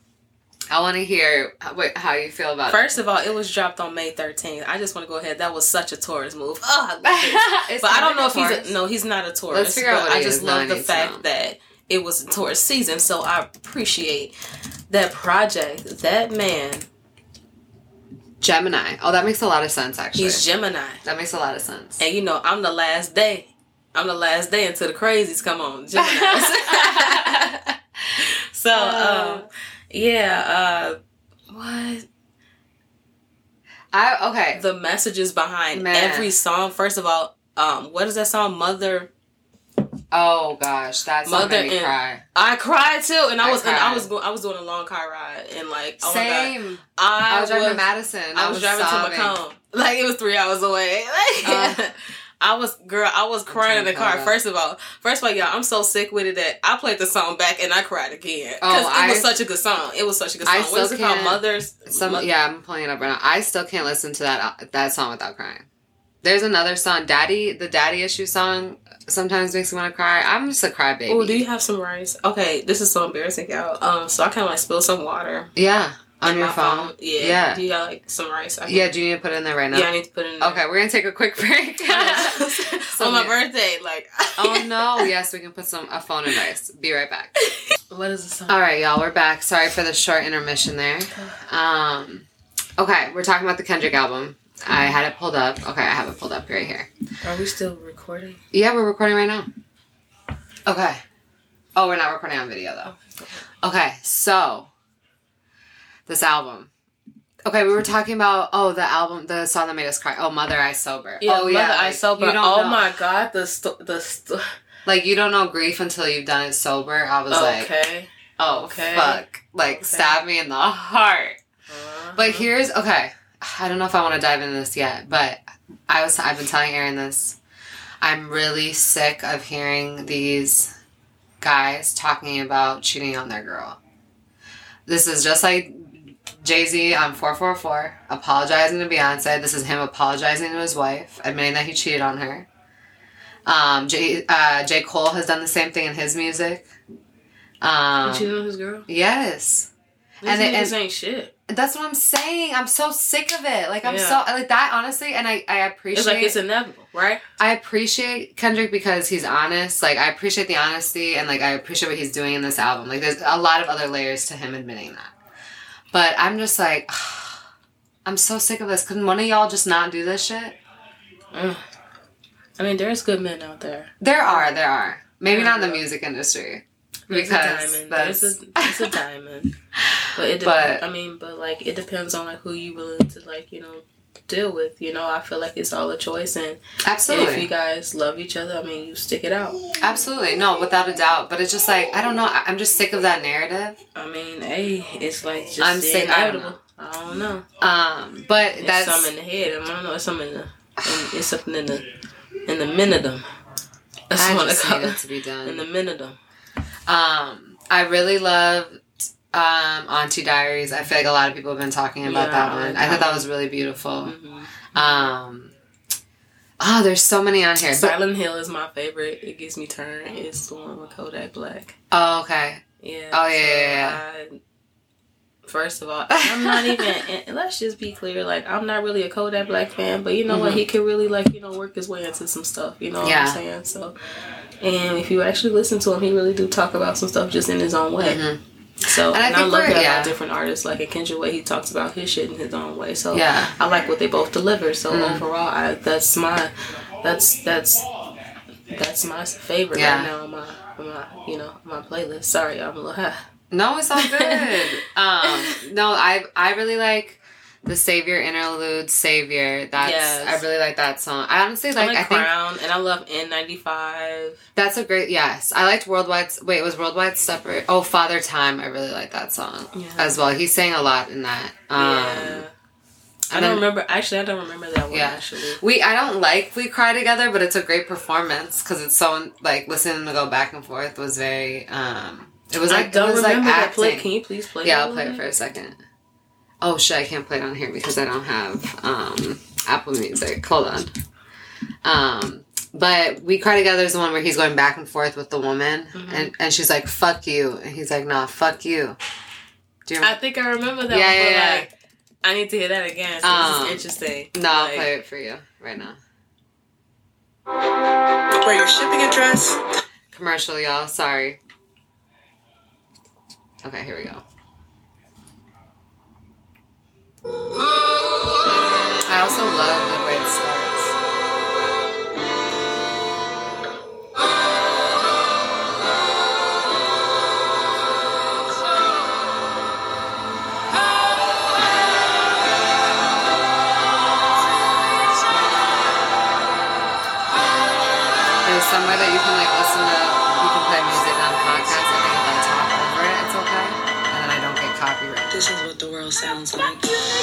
I want to hear how you feel about it. First of all, it was dropped on May 13th. I just want to go ahead. That was such a tourist move. Oh, I love it. But I don't know if he's not a tourist. Let's figure out what I just love the fact that it was a tourist season, so I appreciate that project. That man... Gemini. Oh, that makes a lot of sense, actually. He's Gemini. That makes a lot of sense. And, you know, I'm the last day until the crazies come on. Gemini. So, what? Okay. The messages behind every song. First of all, what is that song? Mother... Oh gosh, that song made me cry. I cried too, and I was doing a long car ride, and like same. I was driving to Madison. I was driving to Macomb. Like, it was 3 hours away. I was crying in the car. First of all, y'all, I'm so sick with it that I played the song back and I cried again because it was such a good song. It was such a good song. What is it called? Mothers. Yeah, I'm pulling it up right now. I still can't listen to that song without crying. There's another song, the Daddy Issue song. Sometimes makes me want to cry. I'm just a crybaby. Oh, do you have some rice? Okay, this is so embarrassing, y'all. So I kind of like spilled some water. Yeah, on your phone. Yeah. Do you got like some rice? Do you need to put it in there right now? Yeah, I need to put it in there. Okay, we're gonna take a quick break. On my birthday, like. Oh no! Yes, we can put a phone in rice. Be right back. What is the song? All right, y'all, we're back. Sorry for the short intermission there. Okay, we're talking about the Kendrick album. I had it pulled up. Okay, I have it pulled up right here. Are we still recording? Yeah, we're recording right now. Okay. Oh, we're not recording on video, though. Okay, so this album. Okay, we were talking about, the song that made us cry. Oh, Mother I Sober. Yeah, Mother I Sober. My God, like, you don't know grief until you've done it sober. I was like, fuck. Like, stab me in the heart. But here's, okay, I don't know if I want to dive into this yet, but I've been telling Aaron this. I'm really sick of hearing these guys talking about cheating on their girl. This is just like Jay-Z on 444 apologizing to Beyonce. This is him apologizing to his wife, admitting that he cheated on her. J. Cole has done the same thing in his music. He cheated on his girl? Yes. These niggas ain't shit. That's what I'm saying. I'm so sick of it. Like, I'm so, like, that, honestly, and I appreciate... It's like it's inevitable, right? I appreciate Kendrick because he's honest. Like, I appreciate the honesty, and, like, I appreciate what he's doing in this album. Like, there's a lot of other layers to him admitting that. But I'm just like, I'm so sick of this. Couldn't one of y'all just not do this shit? I mean, there's good men out there. There are. Maybe not in the music industry. Because it's a diamond. But it depends. But like it depends on like who you willing to like, you know, deal with. You know, I feel like it's all a choice, and absolutely, if you guys love each other, I mean, you stick it out. Absolutely, no, without a doubt. But it's just like I don't know. I'm just sick of that narrative. I mean, hey, it's like just I'm sick. inevitable. I don't know. But it's that's something in the head. I don't know. It's something it's something in the minudum. That's I what just I call need it. it to be done. In the minudum. I really loved Auntie Diaries. I feel like a lot of people have been talking about that one. I thought that was really beautiful. Mm-hmm. There's so many on here. Silent Hill is my favorite. It Gets Me Turned. It's the one with Kodak Black. Oh, okay. Yeah. Oh, yeah. First of all, I'm not even, and let's just be clear, like, I'm not really a Kodak Black fan, but you know what, he can really, like, you know, work his way into some stuff, you know what I'm saying? So, and if you actually listen to him, he really do talk about some stuff just in his own way. So, and I love that about different artists, like in Kendrick Way, he talks about his shit in his own way. So, I like what they both deliver. So, overall, that's my favorite right now on my playlist. Sorry, I'm a little high. No, it's all good. No, I really like the Savior interlude, Savior. I really like that song. I honestly like Crown, and I love N95. That's a great, yes. I liked Worldwide. Wait, was Worldwide separate? Oh, Father Time. I really like that song as well. He sang a lot in that. I don't remember that one actually. I don't like We Cry Together, but it's a great performance because it's so like listening to go back and forth was very. It was like, I don't remember that play. Can you please play it? Yeah, I'll play it for a second. Oh shit, I can't play it on here because I don't have Apple Music. Hold on. But We Cry Together is the one where he's going back and forth with the woman, and she's like, "Fuck you," and he's like, "Nah, fuck you." Do you remember? I think I remember that one, but like, I need to hear that again. So this is interesting. No, I'll play it for you right now. Where your shipping address? Commercial, y'all. Sorry. Okay, here we go. I also love the way it starts. There's somewhere that you can like listen to, you can play music on podcasts. I think if I talk over it, it's okay. And then I don't get copyrighted. This is what the world sounds like.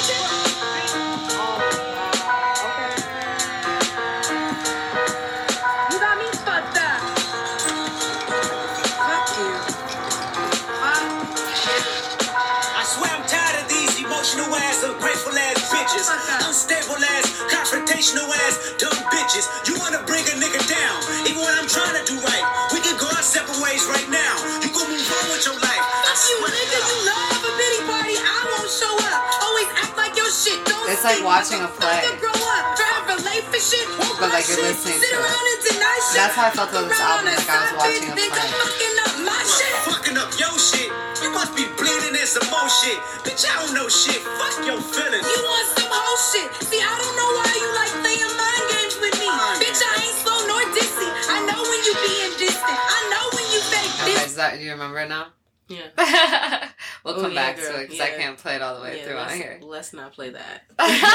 Ungrateful ass bitches, unstable ass, confrontational ass, dumb bitches. You wanna bring a nigga down, even when I'm trying to do right. We can go our separate ways right now. You gon' move on with your life. Fuck you, nigga. You love a pity party. I won't show up. Always act like your shit don't. It's like watching a play. Grow up, forever late for shit. But like you're listening to it. That's how I felt about this album. Like I was watching a play. Fucking up your shit. You must be bleeding in some more shit. Bitch, I don't know shit. Fuck your feelings. You want some whole shit. See, I don't know why you like playing mind games with me. Bitch, I ain't slow nor dissy. I know when you being distant. I know when you fake this. Okay, do you remember it now? Yeah. We'll come back to it because I can't play it all the way through on here. Let's not play that.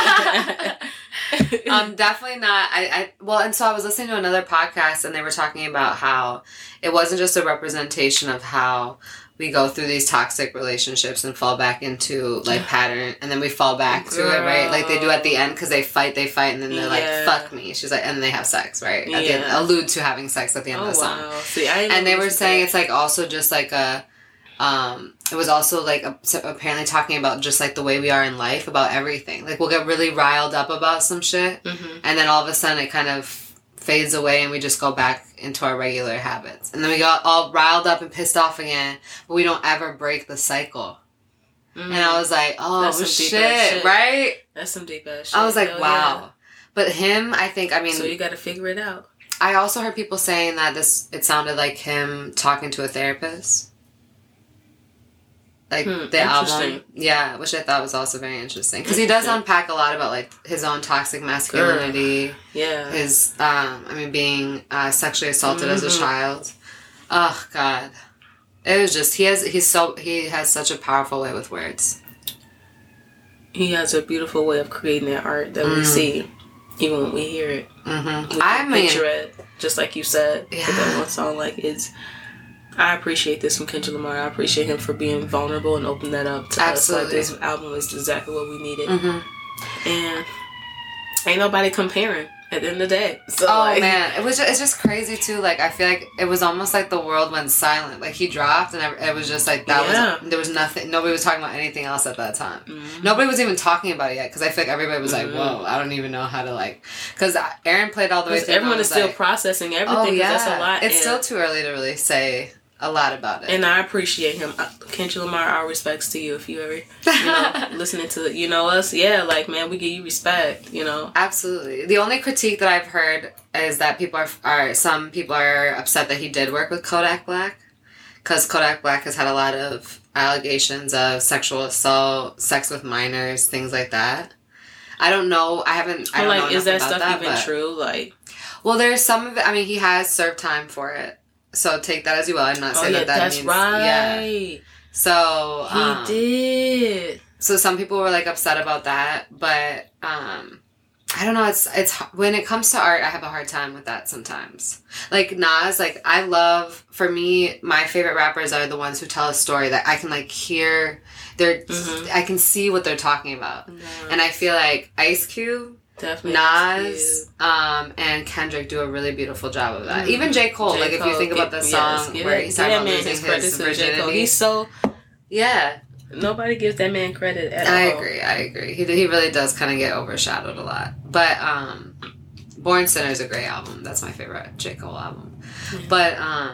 Definitely not. And so I was listening to another podcast and they were talking about how it wasn't just a representation of how we go through these toxic relationships and fall back into like pattern, and then we fall back to it, right? Like they do at the end, because they fight, and then they're like, fuck me. She's like, and then they have sex, right? At the end, allude to having sex at the end of the song. See, and they were saying it's like also just like a, it was also like apparently talking about just like the way we are in life, about everything. Like we'll get really riled up about some shit, and then all of a sudden it kind of fades away and we just go back into our regular habits. And then we got all riled up and pissed off again, but we don't ever break the cycle. And I was like, oh shit, right? That's some deep ass shit. I was like, wow. Yeah. But him, I think, I mean... So you gotta figure it out. I also heard people saying that it sounded like him talking to a therapist. Like the album, yeah, which I thought was also very interesting, because he does unpack a lot about like his own toxic masculinity, his being sexually assaulted as a child. Oh God, it was just he has such a powerful way with words. He has a beautiful way of creating that art that we see, even when we hear it. I mean, picture it, just like you said, with that one song, like it's. I appreciate this from Kendrick Lamar. I appreciate him for being vulnerable and opening that up to us. Like, this album is exactly what we needed. And ain't nobody comparing at the end of the day. So, man, it's just crazy too. Like, I feel like it was almost like the world went silent. Like, he dropped and it was just like there was nothing. Nobody was talking about anything else at that time. Nobody was even talking about it yet, because I feel like everybody was like, whoa, I don't even know how to like, because Aaron played all the way through. Everyone is still processing everything. That's a lot. It's still too early to really say a lot about it. And I appreciate him. Kendrick Lamar, our respects to you if you ever, listening to, us. Yeah, like, man, we give you respect, Absolutely. The only critique that I've heard is that some people are upset that he did work with Kodak Black, because Kodak Black has had a lot of allegations of sexual assault, sex with minors, things like that. I don't know. I don't know is that stuff that, even true? Like, well, there's some of it. I mean, he has served time for it. So take that as you will. I'm not saying that that's means... right. Yeah. So... he did. So some people were, like, upset about that. But, I don't know. It's when it comes to art, I have a hard time with that sometimes. Like, Nas, like, I love... For me, my favorite rappers are the ones who tell a story that I can, like, hear... I can see what they're talking about. And I feel like Ice Cube... Definitely. Nas and Kendrick do a really beautiful job of that. Even J. Cole, like if you think about the song where he's talking about losing his virginity. He's so... Yeah. Nobody gives that man credit at all. I agree. He really does kind of get overshadowed a lot. But Born Sinner is a great album. That's my favorite J. Cole album. But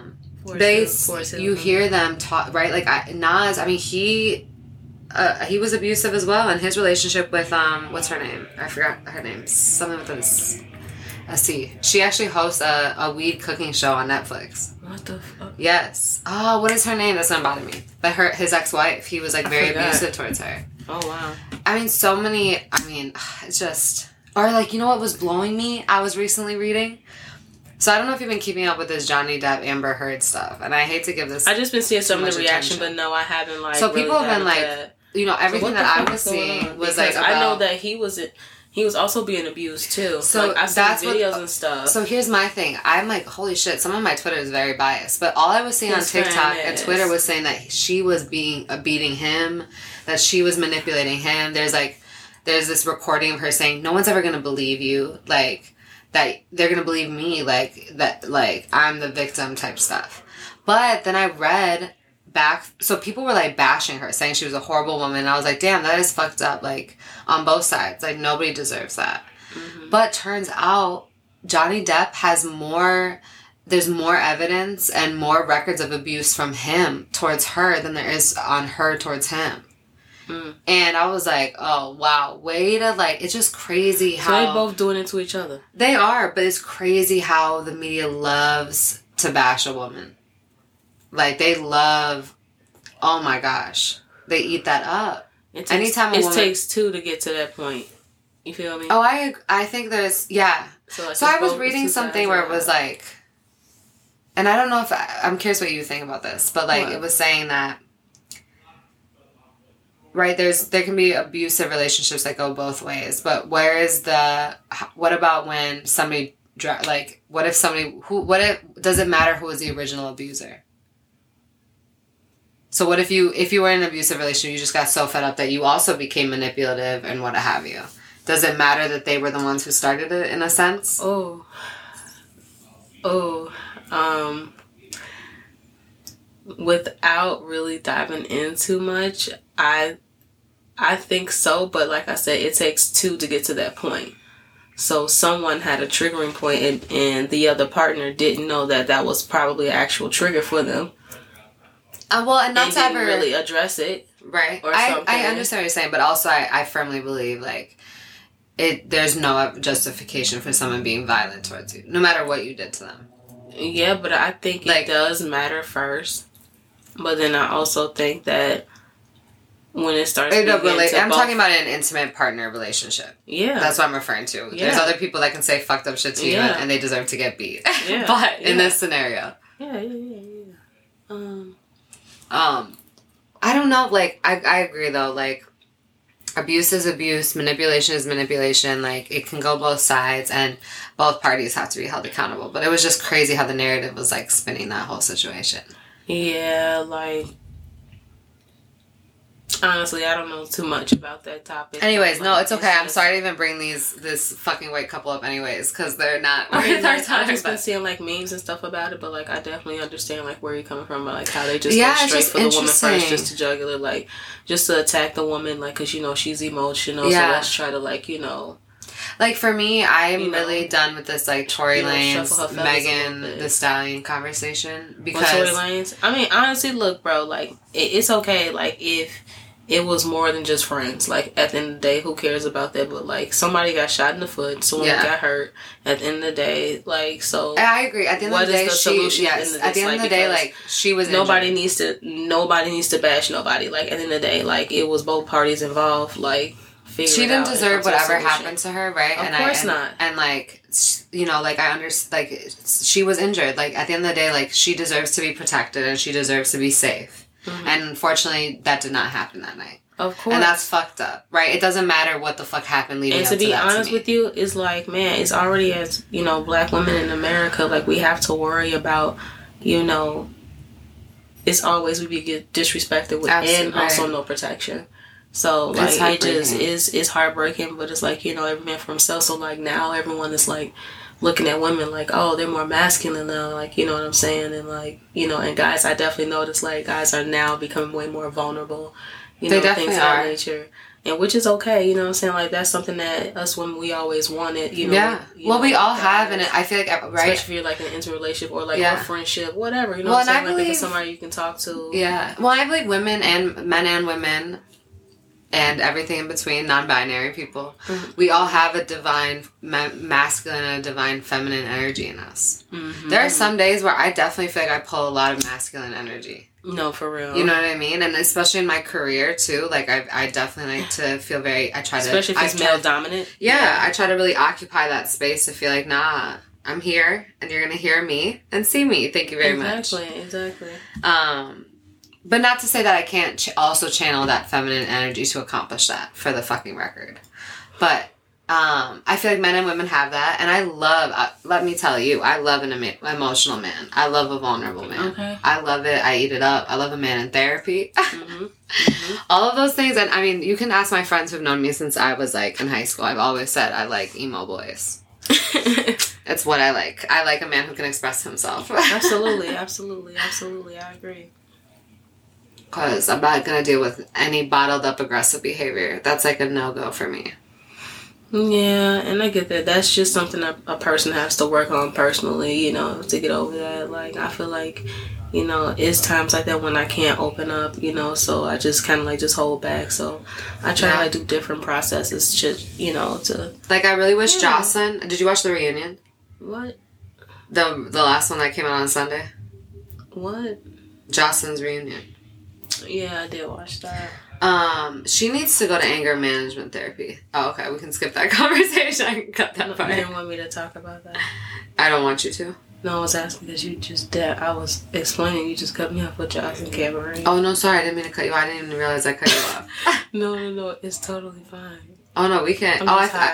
you hear them talk, right? Like Nas, I mean, he was abusive as well, and his relationship with what's her name? I forgot her name. Something with a C. She actually hosts a weed cooking show on Netflix. What the fuck? Yes. Oh, what is her name? That's not bothering me. But his ex-wife, he was like very abusive towards her. Oh wow. I mean, so many. I mean, it's just, or like, you know what was blowing me? I was recently reading. So I don't know if you've been keeping up with this Johnny Depp Amber Heard stuff, and I hate to give this. I just been seeing some of the reaction, but no, I haven't like. So people have been like. Everything that I was seeing was like about... I know that he was also being abused too. So like, I've seen videos and stuff. So here's my thing. I'm like, holy shit, some of my Twitter is very biased. But all I was seeing on TikTok and Twitter was saying that she was beating him, that she was manipulating him. There's this recording of her saying, no one's ever going to believe you. Like, that they're going to believe me, like, that, like, I'm the victim type stuff. But then I read... back, so people were like bashing her, saying she was a horrible woman, and I was like, damn, that is fucked up, like on both sides, like nobody deserves that. But turns out Johnny Depp there's more evidence and more records of abuse from him towards her than there is on her towards him. And I was like, oh wow, way to like, it's just crazy how they both doing it to each other. They are, but it's crazy how the media loves to bash a woman. Like, they love, oh my gosh, they eat that up. It takes two to get to that point. You feel me? Oh, I think there's, yeah. So I was reading something where it was like, and I don't know if, I'm curious what you think about this, but like, it was saying that, right, there can be abusive relationships that go both ways, but what about when somebody, like, does it matter who was the original abuser? So what if you were in an abusive relationship, you just got so fed up that you also became manipulative and what have you? Does it matter that they were the ones who started it in a sense? Without really diving in too much, I think so, but like I said, it takes two to get to that point. So someone had a triggering point and the other partner didn't know that was probably an actual trigger for them. Well, and not and to didn't ever really address it. Right. Or I something. understand what you're saying, but also I firmly believe, like, there's no justification for someone being violent towards you, no matter what you did to them. Yeah, but I think it does matter first. But then I also think that when it starts I'm talking about an intimate partner relationship. Yeah. That's what I'm referring to. Yeah. There's other people that can say fucked up shit to you and they deserve to get beat. Yeah. But in this scenario. Yeah. I don't know, like, I agree though, like, abuse is abuse, manipulation is manipulation, like, it can go both sides, and both parties have to be held accountable. But it was just crazy how the narrative was, like, spinning that whole situation. Yeah, like, honestly, I don't know too much about that topic. Anyways, no, it's okay. I'm sorry to even bring this fucking white couple up anyways, because they're not worth our time. I've just been seeing, like, memes and stuff about it, but, like, I definitely understand, like, where you're coming from, like, how they just go straight for the woman first, just to jugular, like, just to attack the woman, like, because, you know, she's emotional, so let's try to, like, you know... Like, for me, I'm really done with this, like, Tory Lanez, Megan Thee Stallion conversation, because... Tory Lanez? I mean, honestly, look, bro, like, it's okay, like, if it was more than just friends. Like, at the end of the day, who cares about that? But, like, somebody got shot in the foot, someone got hurt. At the end of the day, like, so... I agree. At the end of the day, at the end of the day, like, she was nobody needs to bash nobody. Like, at the end of the day, like, it was both parties involved, like... She didn't deserve whatever happened to her, right? Of course not. And, like, you know, like, I understand, like, she was injured. Like, at the end of the day, like, she deserves to be protected and she deserves to be safe. Mm-hmm. And unfortunately, that did not happen that night. Of course. And that's fucked up, right? It doesn't matter what the fuck happened leading up to that. And to be honest with you, it's like, man, it's already as, you know, black women in America, like, we have to worry about, you know, it's always we get disrespected with, and also no protection. So, like, it just is heartbreaking, but it's like, you know, every man for himself. So, like, now everyone is, like, looking at women like, oh, they're more masculine now, like, you know what I'm saying? And, like, you know, and guys, I definitely noticed, like, guys are now becoming way more vulnerable, you know, things of that nature. And which is okay, you know what I'm saying? Like, that's something that us women, we always wanted, you know. Yeah. Well, we all have, and I feel like, right? Especially if you're, like, in an intimate relationship or, like, a friendship, whatever, you know what I'm saying? Like, if it's somebody you can talk to. Yeah. Well, I believe women and men and women and everything in between, non-binary people, we all have a divine masculine and a divine feminine energy in us. Mm-hmm. There are some days where I definitely feel like I pull a lot of masculine energy. No, for real. You know what I mean? And especially in my career, too. Like, I definitely like to feel especially if it's male dominant. Yeah, I try to really occupy that space to feel like, nah, I'm here, and you're going to hear me and see me. Thank you very much. Exactly. But not to say that I can't also channel that feminine energy to accomplish that, for the fucking record. But I feel like men and women have that. And I love, let me tell you, I love an emotional man. I love a vulnerable man. Okay. I love it. I eat it up. I love a man in therapy. Mm-hmm. Mm-hmm. All of those things. And I mean, you can ask my friends who've known me since I was, like, in high school. I've always said I like emo boys. It's what I like. I like a man who can express himself. Absolutely. I agree. Because I'm not going to deal with any bottled up aggressive behavior. That's like a no-go for me. Yeah, and I get that. That's just something a person has to work on personally, you know, to get over that. Like, I feel like, you know, it's times like that when I can't open up, you know, so I just kind of, like, just hold back. So I try to, like, do different processes, just, you know, to... Like, I really wish Jocelyn... Did you watch the reunion? What? The last one that came out on Sunday? What? Jocelyn's reunion. Yeah, I did watch that. She needs to go to anger management therapy. Oh, okay. We can skip that conversation. I can cut that part. You didn't want me to talk about that. I don't want you to. No, I was asking because you just did. I was explaining. You just cut me off with Jocelyn Cabaret. Oh, no, sorry. I didn't mean to cut you off. I didn't even realize I cut you off. No. It's totally fine. Oh, no, we can't. I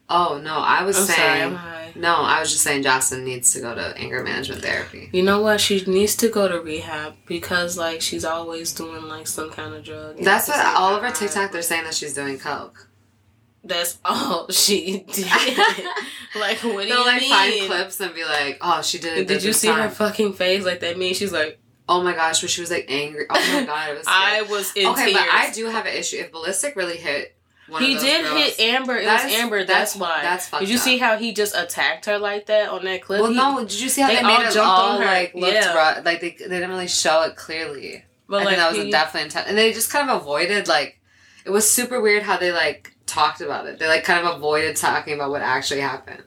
Oh, no, I was saying... Sorry, I'm high. No, I was just saying Jocelyn needs to go to anger management therapy. You know what? She needs to go to rehab because, like, she's always doing, like, some kind of drug. That's what all over TikTok, they're saying that she's doing coke. That's all she did. Like, what do you They'll, like, mean? find clips and be like, oh, she did it. Did you see her fucking face? Like, that means she's like... Oh my gosh, when she was, like, angry. Oh my god, it was I was in tears. Okay, but I do have an issue. If Ballistic really hit... He did hit Amber. It was Amber. That's why. That's fucked up. Did you see how he just attacked her like that on that clip? Well, no. Did you see how they made it all like looked rough? Like they didn't really show it clearly. But I think that was definitely intense. And they just kind of avoided like it was super weird how they like talked about it. They like kind of avoided talking about what actually happened,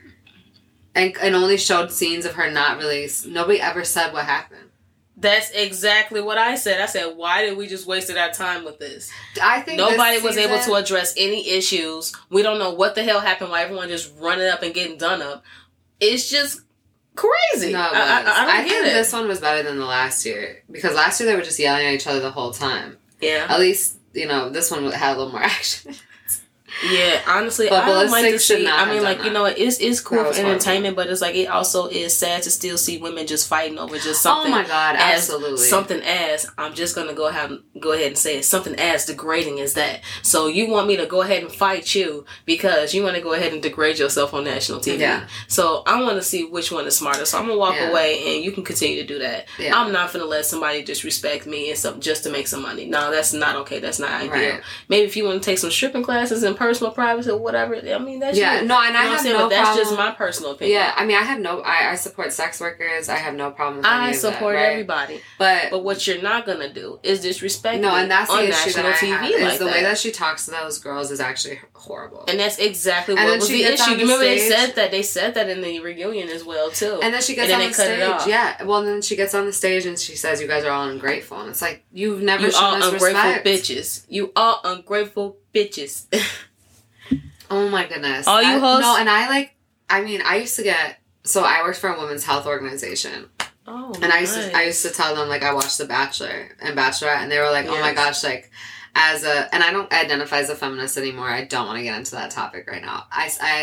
and only showed scenes of her not really. Nobody ever said what happened. That's exactly what I said. I said, why did we just waste our time with this? I think nobody was able to address any issues. We don't know what the hell happened. Why everyone just running up and getting done up? It's just crazy. No, it was. I think this one was better than the last year because last year they were just yelling at each other the whole time. Yeah. At least this one had a little more action. Yeah, honestly, but I don't like to see. I mean, like that. You know, it's cool for entertainment, but it's like it also is sad to still see women just fighting over just something. Oh my god, absolutely. Something as I'm just gonna go ahead and say it. Something as degrading as that. So you want me to go ahead and fight you because you want to go ahead and degrade yourself on national TV. Yeah. So I want to see which one is smarter. So I'm gonna walk away, and you can continue to do that. Yeah. I'm not gonna let somebody disrespect me and something just to make some money. No, that's not okay. That's not ideal. Right. Maybe if you want to take some stripping classes and personal privacy or whatever. I mean, that's no, and I have no problem. That's just my personal opinion. Yeah, I mean, I support sex workers. I have no problem with any of that. I support everybody. But what you're not gonna do is disrespect. No, and that's the issue that I TV have. Is the way that she talks to those girls is actually horrible. And that's exactly what was the issue. You remember they said that in the reunion as well too. And then she gets on the stage. Yeah, well, then she gets on the stage and she says, "You guys are all ungrateful." And it's like you've never shown us respect. Bitches. You are ungrateful bitches. Oh my goodness. All you hosts? No, and I used to get, so I worked for a women's health organization. Oh, and I used to tell them, like, I watched The Bachelor and Bachelorette, and they were like, oh my gosh, like, and I don't identify as a feminist anymore. I don't want to get into that topic right now.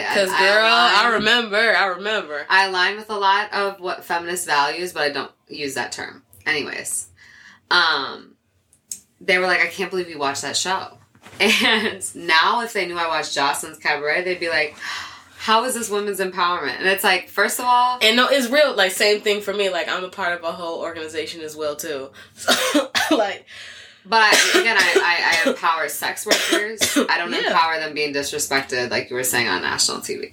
I remember. I align with a lot of what feminist values, but I don't use that term. Anyways, they were like, I can't believe you watched that show. And now if they knew I watched Jocelyn's Cabaret, they'd be like, how is this women's empowerment? And it's like, first of all... And no, it's real. Like, same thing for me. Like, I'm a part of a whole organization as well, too. So, like... But I empower sex workers. I don't empower them being disrespected, like you were saying, on national TV.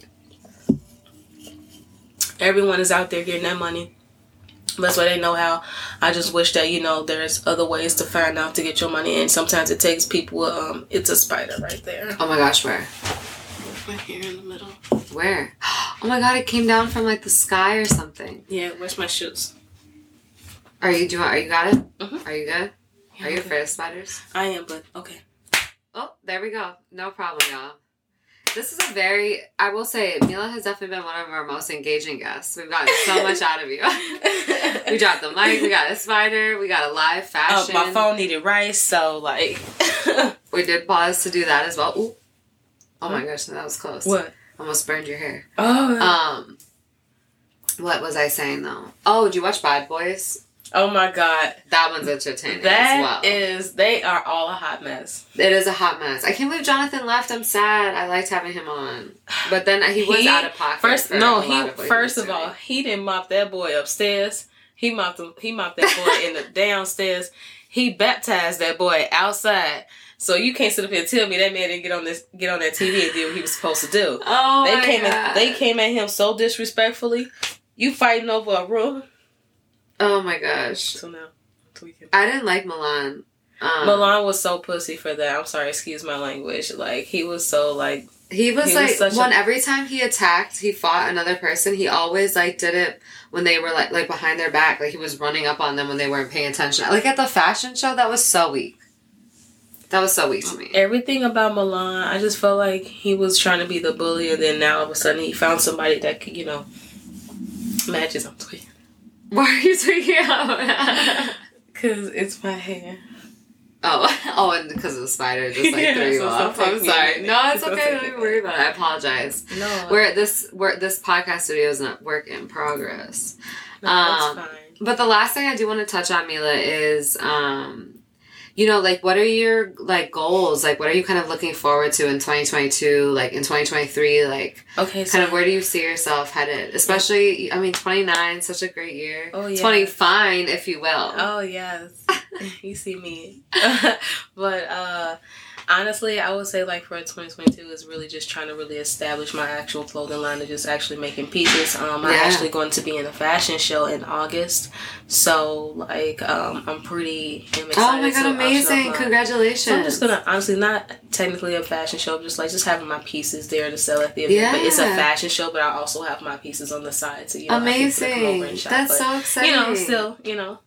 Everyone is out there getting that money. That's why they know how. I just wish that, there's other ways to find out to get your money. And sometimes it takes people, it's a spider right there. Oh my gosh, where? Right here in the middle. Where? Oh my god, it came down from like the sky or something. Yeah, where's my shoes? Are you got it? Mm-hmm. Are you good? Are you afraid of spiders? I am, but okay. Oh, there we go. No problem, y'all. This is I will say, Mila has definitely been one of our most engaging guests. We've gotten so much out of you. We dropped the mic, we got a spider, we got a live fashion. My phone needed rice, so like... We did pause to do that as well. Ooh. Oh my gosh, that was close. What? Almost burned your hair. Oh. What was I saying though? Oh, did you watch Bad Boys? Oh my god. That one's entertaining as well. They are all a hot mess. It is a hot mess. I can't believe Jonathan left. I'm sad. I liked having him on. But then he was out of pocket. First of all, he didn't mop that boy upstairs. He mopped that boy in the downstairs. He baptized that boy outside. So you can't sit up here and tell me that man didn't get on that TV and do what he was supposed to do. Oh, they came at him so disrespectfully. You fighting over a room. Oh my gosh. So now, I didn't like Milan. Milan was so pussy for that. I'm sorry, excuse my language. Like, he was so, like... He was every time he fought another person, he always, like, did it when they were, like behind their back. Like, he was running up on them when they weren't paying attention. Like, at the fashion show, that was so weak. That was so weak to me. Everything about Milan, I just felt like he was trying to be the bully, and then now all of a sudden he found somebody that could, matches. I'm tweaking. Why are you tweaking out? Because it's my hair. Oh, and because of the spider just like threw you off. I'm sorry. No, it's okay. Don't even worry about it. I apologize. No. This podcast studio is not work in progress. No, that's fine. But the last thing I do want to touch on, Mila, is you know, like, what are your, like, goals? Like, what are you kind of looking forward to in 2022? Like, in 2023, like, okay, so kind of where do you see yourself headed? Especially, I mean, 29, such a great year. Oh, yeah. 20 fine, if you will. Oh, yes. You see me. But, honestly, I would say, like, for 2022 is really just trying to really establish my actual clothing line and just actually making pieces. I'm actually going to be in a fashion show in August. So, like, I'm pretty excited. Oh, my God, amazing. Congratulations. So I'm just going to, honestly, not technically a fashion show, just having my pieces there to sell at the event. But it's a fashion show, but I also have my pieces on the side. So, you know, amazing. I can come over and shop. That's so exciting. So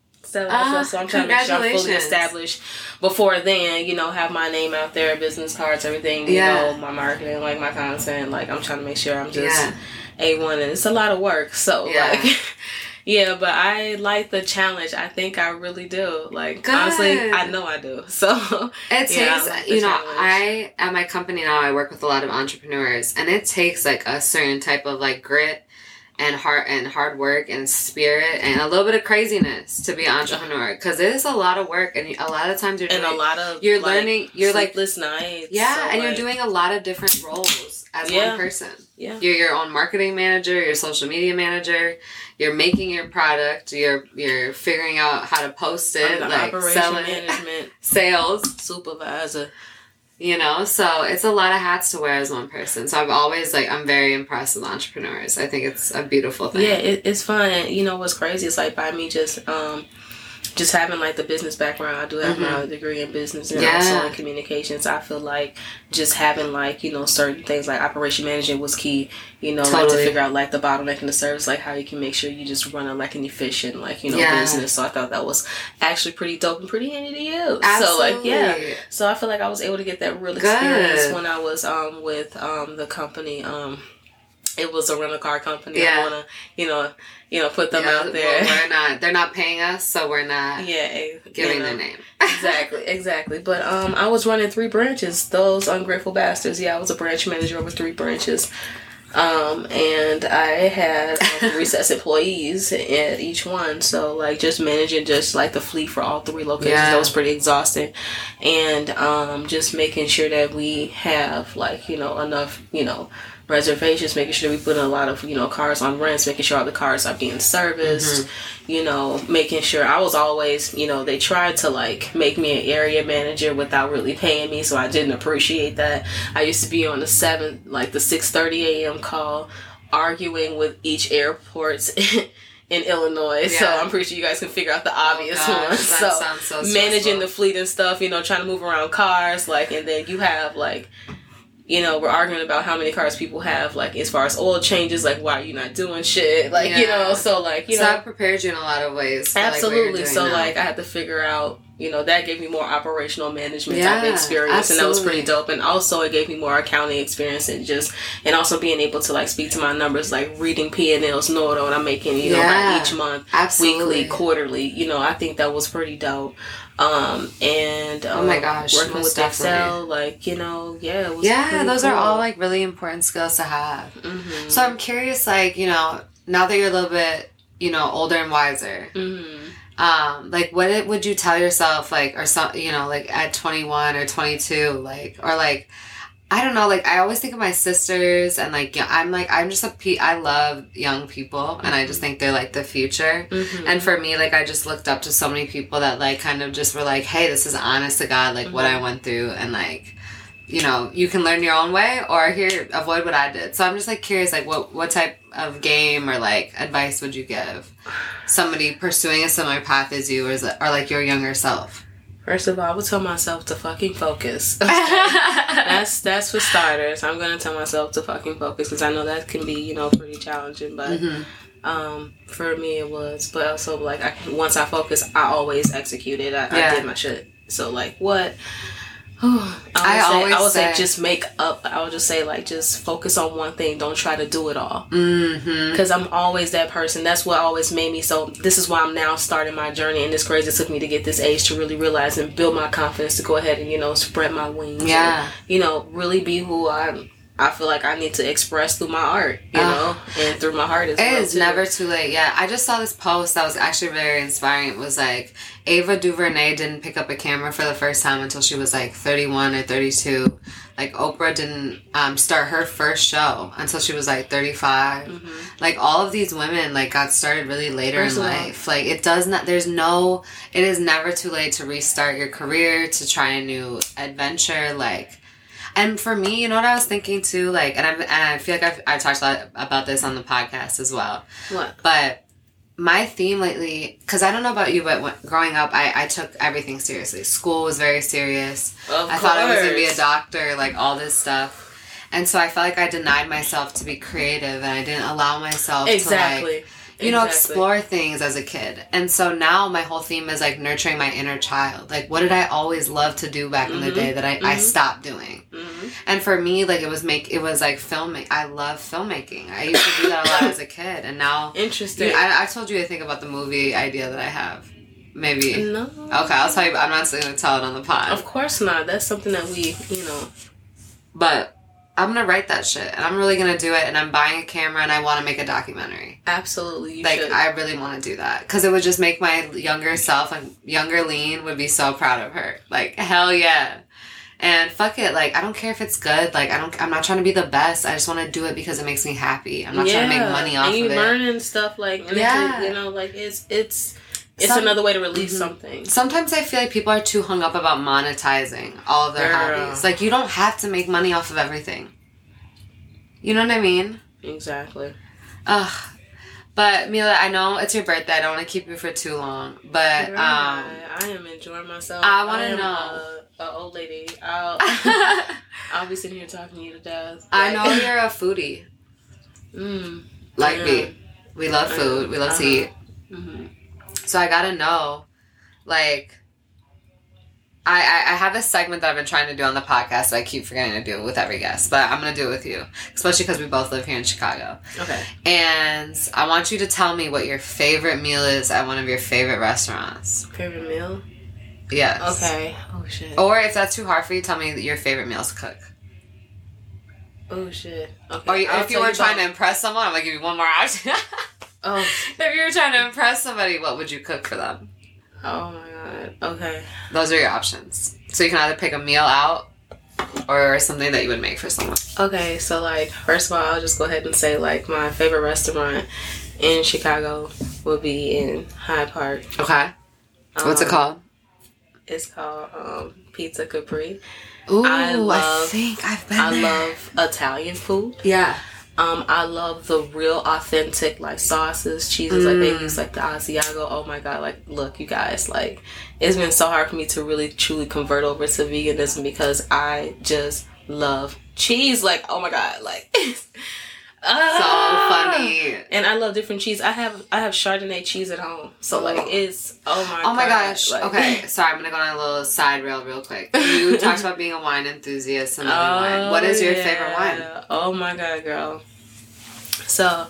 I'm trying to make sure I'm fully established before then, you know, have my name out there, business cards, everything, you know, my marketing, like my content, like I'm trying to make sure I'm just A1, and it's a lot of work. So like, but I like the challenge. I think I really do. Like, good. Honestly, I know I do. So it takes, you know, I, at my company now, I work with a lot of entrepreneurs, and it takes like a certain type of like grit and hard work and spirit and a little bit of craziness to be an entrepreneur, because it is a lot of work, and a lot of times you're learning, you're like sleepless nights, and you're doing a lot of different roles as one person. You're your own marketing manager, your social media manager, you're making your product, you're figuring out how to post it, like selling, management, sales, supervisor. You know, so it's a lot of hats to wear as one person. So I'm very impressed with entrepreneurs. I think it's a beautiful thing. Yeah, it's fun. You know what's crazy? It's like by me just having like the business background. I do have my degree in business and also in communications. I feel like just having like, you know, certain things like operation management was key. You know, like to figure out like the bottleneck in the service, like how you can make sure you just run like an efficient, like, you know, business. So I thought that was actually pretty dope and pretty handy to use. Absolutely. So like, so I feel like I was able to get that real experience when I was with the company. It was a rental car company. I want to, you know, put them out there. Well, they're not paying us, so we're not giving their name. Exactly. But I was running 3 branches. Those ungrateful bastards. Yeah, I was a branch manager over 3 branches. And I had 3 sets of employees at each one. So, like, just managing just, like, the fleet for all 3 locations, that was pretty exhausting. And just making sure that we have, like, you know, enough, you know, reservations, making sure we put in a lot of, you know, cars on rents, making sure all the cars are being serviced, you know, making sure I was always, you know, they tried to like make me an area manager without really paying me, so I didn't appreciate that. I used to be on the 6:30 a.m. call arguing with each airport in Illinois, so I'm pretty sure you guys can figure out the obvious ones. So managing the fleet and stuff, you know, trying to move around cars, like, and then you have like, you know, we're arguing about how many cars people have, like, as far as oil changes, like, why are you not doing shit? Like, you know, so, like, you know. So that prepared you in a lot of ways. Absolutely. So, like, I had to figure out, you know, that gave me more operational management type of experience. Absolutely. And that was pretty dope. And also, it gave me more accounting experience and also being able to, like, speak to my numbers, like, reading P&Ls, knowing what I'm making, you know, like, each month, weekly, quarterly. You know, I think that was pretty dope. Oh my gosh, working with Excel, like, you know, it was those are all like really important skills to have. So I'm curious, like, you know, now that you're a little bit, you know, older and wiser, like, what would you tell yourself, like, or some, you know, like at 21 or 22, like, or like, I don't know, like, I always think of my sisters, and, like, I love young people, and I just think they're, like, the future, and for me, like, I just looked up to so many people that, like, kind of just were like, hey, this is honest to God, like, what I went through, and, like, you know, you can learn your own way, or here, avoid what I did. So I'm just, like, curious, like, what type of game or, like, advice would you give somebody pursuing a similar path as you, or like, your younger self? First of all, I would tell myself to fucking focus. That's for starters. I'm going to tell myself to fucking focus, because I know that can be, you know, pretty challenging. But for me, it was. But also, like, once I focus, I always executed. I did my shit. So, like, what I would say just make up. I would just say like just focus on one thing. Don't try to do it all. Because I'm always that person. That's what always made me. So this is why I'm now starting my journey. And it's crazy. It took me to get this age to really realize and build my confidence to go ahead and spread my wings. Yeah. And, really be who I feel like I need to express through my art, and through my heart as well. It is never too late. Yeah, I just saw this post that was actually very inspiring. It was like Ava DuVernay didn't pick up a camera for the first time until she was like 31 or 32. Like Oprah didn't start her first show until she was like 35. Like all of these women like got started really later in life. Like it is never too late to restart your career, to try a new adventure. Like. And for me, you know what I was thinking too, like, and I feel like I've talked a lot about this on the podcast as well. What? But my theme lately, because I don't know about you, but growing up, I took everything seriously. School was very serious. I thought I was going to be a doctor, like all this stuff. And so I felt like I denied myself to be creative, and I didn't allow myself to like, explore things as a kid. And so now my whole theme is like nurturing my inner child. Like what did I always love to do back in the day that I stopped doing? And for me, like it was like filming. I love filmmaking. I used to do that a lot as a kid, and now interesting. I told you I think about the movie idea that I have. Maybe. No. Okay, I'll tell you, but I'm not going to tell it on the pod. Of course not. That's something that we, But I'm going to write that shit, and I'm really going to do it, and I'm buying a camera, and I want to make a documentary. Absolutely, you should. I really want to do that, because it would just make my younger self, and younger Lean would be so proud of her. Like, hell yeah. And fuck it, like, I don't care if it's good, like, I'm not trying to be the best, I just want to do it because it makes me happy. I'm not trying to make money off of it. And you learning stuff, like, it's another way to release something. Sometimes I feel like people are too hung up about monetizing all of their hobbies. Like, you don't have to make money off of everything. You know what I mean? Exactly. Ugh. But, Mila, I know it's your birthday. I don't want to keep you for too long. But, I am enjoying myself. I want to know. An old lady. I'll be sitting here talking to you to death. I know you're a foodie. Like me. We love food. We love to eat. So I gotta know, like, I have a segment that I've been trying to do on the podcast that I keep forgetting to do with every guest, but I'm gonna do it with you, especially because we both live here in Chicago. Okay. And I want you to tell me what your favorite meal is at one of your favorite restaurants. Favorite meal? Yes. Okay. Oh, shit. Or if that's too hard for you, tell me your favorite meals to cook. Oh, shit. Okay. Or if you were trying to impress someone, I'm going to give you one more option. Oh. If you were trying to impress somebody, what would you cook for them? Oh, my God. Okay. Those are your options. So you can either pick a meal out or something that you would make for someone. Okay, so, like, first of all, I'll just go ahead and say, like, my favorite restaurant in Chicago would be in Hyde Park. Okay. What's it called? It's called Pizza Capri. Ooh, I think I've been there. I love Italian food. Yeah. I love the real authentic, like, sauces, cheeses. Like, they use, like, the Asiago. Oh, my God. Like, look, you guys, like, it's been so hard for me to really, truly convert over to veganism because I just love cheese. Like, oh, my God. Like, so funny. And I love different cheese. I have Chardonnay cheese at home. So, like, it's, oh, my gosh. Like, okay, sorry, I'm going to go on a little side rail real quick. You talked about being a wine enthusiast and loving wine. What is your favorite wine? Oh, my God, girl. So,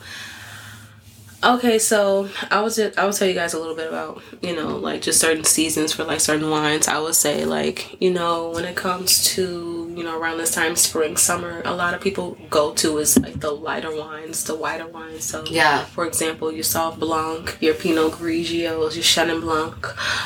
okay, so I will tell you guys a little bit about, like, just certain seasons for, like, certain wines. I would say, like, when it comes to, around this time, spring, summer, a lot of people go to is, like, the lighter wines, the whiter wines. So, yeah. For example, your Sauv Blanc, your Pinot Grigios, your Chenin Blanc.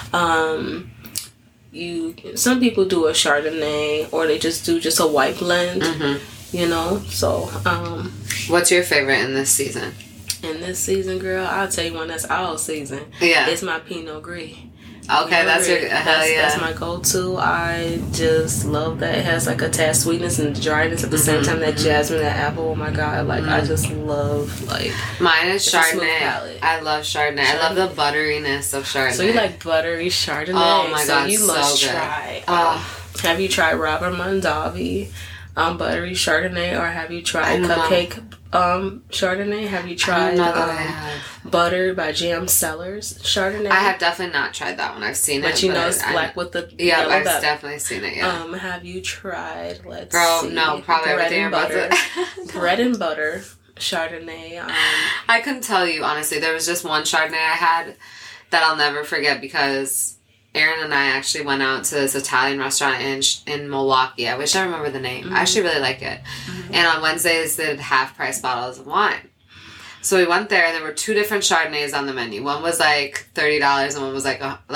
Some people do a Chardonnay, or they just do a white blend. So, what's your favorite in this season? In this season, girl, I'll tell you one that's all season. Yeah. It's my Pinot Gris. Okay, that's your, hell yeah. That's my go-to. I just love that. It has, like, a tad sweetness and dryness at the same time. That jasmine, that apple, oh my God. Like, I just love, like... Mine is Chardonnay. I love Chardonnay. I love the butteriness of Chardonnay. So you like buttery Chardonnay. Oh my God, you so must good. try. Have you tried Robert Mondavi? buttery Chardonnay, or have you tried cupcake Chardonnay? Have you tried Butter by Jam Cellars Chardonnay? I have definitely not tried that one. I've seen it. But you know it's black with the yeah, yellow I've dot. definitely seen it, yeah. Have you tried, Girl, no, probably bread everything and butter. Bread and butter Chardonnay. I couldn't tell you, honestly. There was just one Chardonnay I had that I'll never forget because Aaron and I actually went out to this Italian restaurant in Milwaukee. I wish I remember the name. I actually really like it. And on Wednesdays, they did half-price bottles of wine. So we went there, and there were 2 different Chardonnays on the menu. One was like $30, and one was like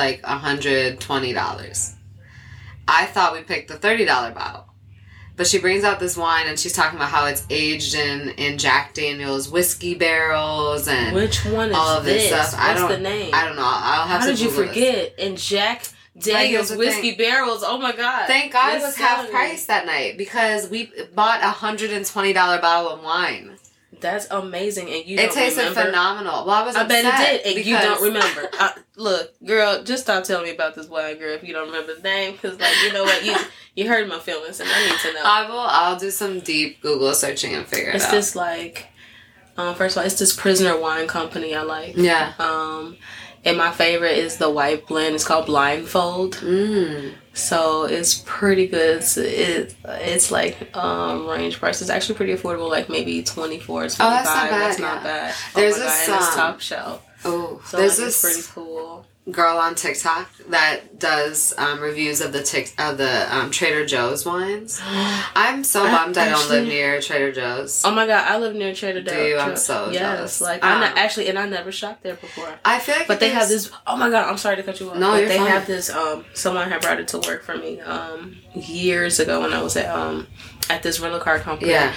$120. I thought we picked the $30 bottle. But she brings out this wine, and she's talking about how it's aged in Jack Daniel's whiskey barrels and which one is all of this stuff. What's the name? I don't know. I'll have How to did you Google forget? In Jack Daniel's whiskey barrels. Oh my God! Thank God it was half price that night because we bought a $120 bottle of wine. That's amazing, and you. It tasted remember? Phenomenal. Well, I was. I bet it did, and because you don't remember. Look, girl, just stop telling me about this wine, girl. If you don't remember the name, because like you know what, you hurt my feelings, and I need to know. I'll do some deep Google searching and figure it out. It's this like, first of all, it's this Prisoner Wine Company I like. Yeah. And my favorite is the white blend. It's called Blindfold. So it's pretty good. It's like range price. It's actually pretty affordable. Like maybe $24, $25. Oh, that's not bad. That's not bad. There's this this top shelf. Oh, so there's like, this pretty cool girl on TikTok that does reviews of the Trader Joe's wines. I'm so bummed I don't live near Trader Joe's. Oh my God, I live near Trader Joe's. Do you? I'm so jealous. Like I never shopped there before. I feel like, but they have this. Oh my God, I'm sorry to cut you off. No, but you're they fine. have this. Someone had brought it to work for me years ago when I was at this rental car company. Yeah.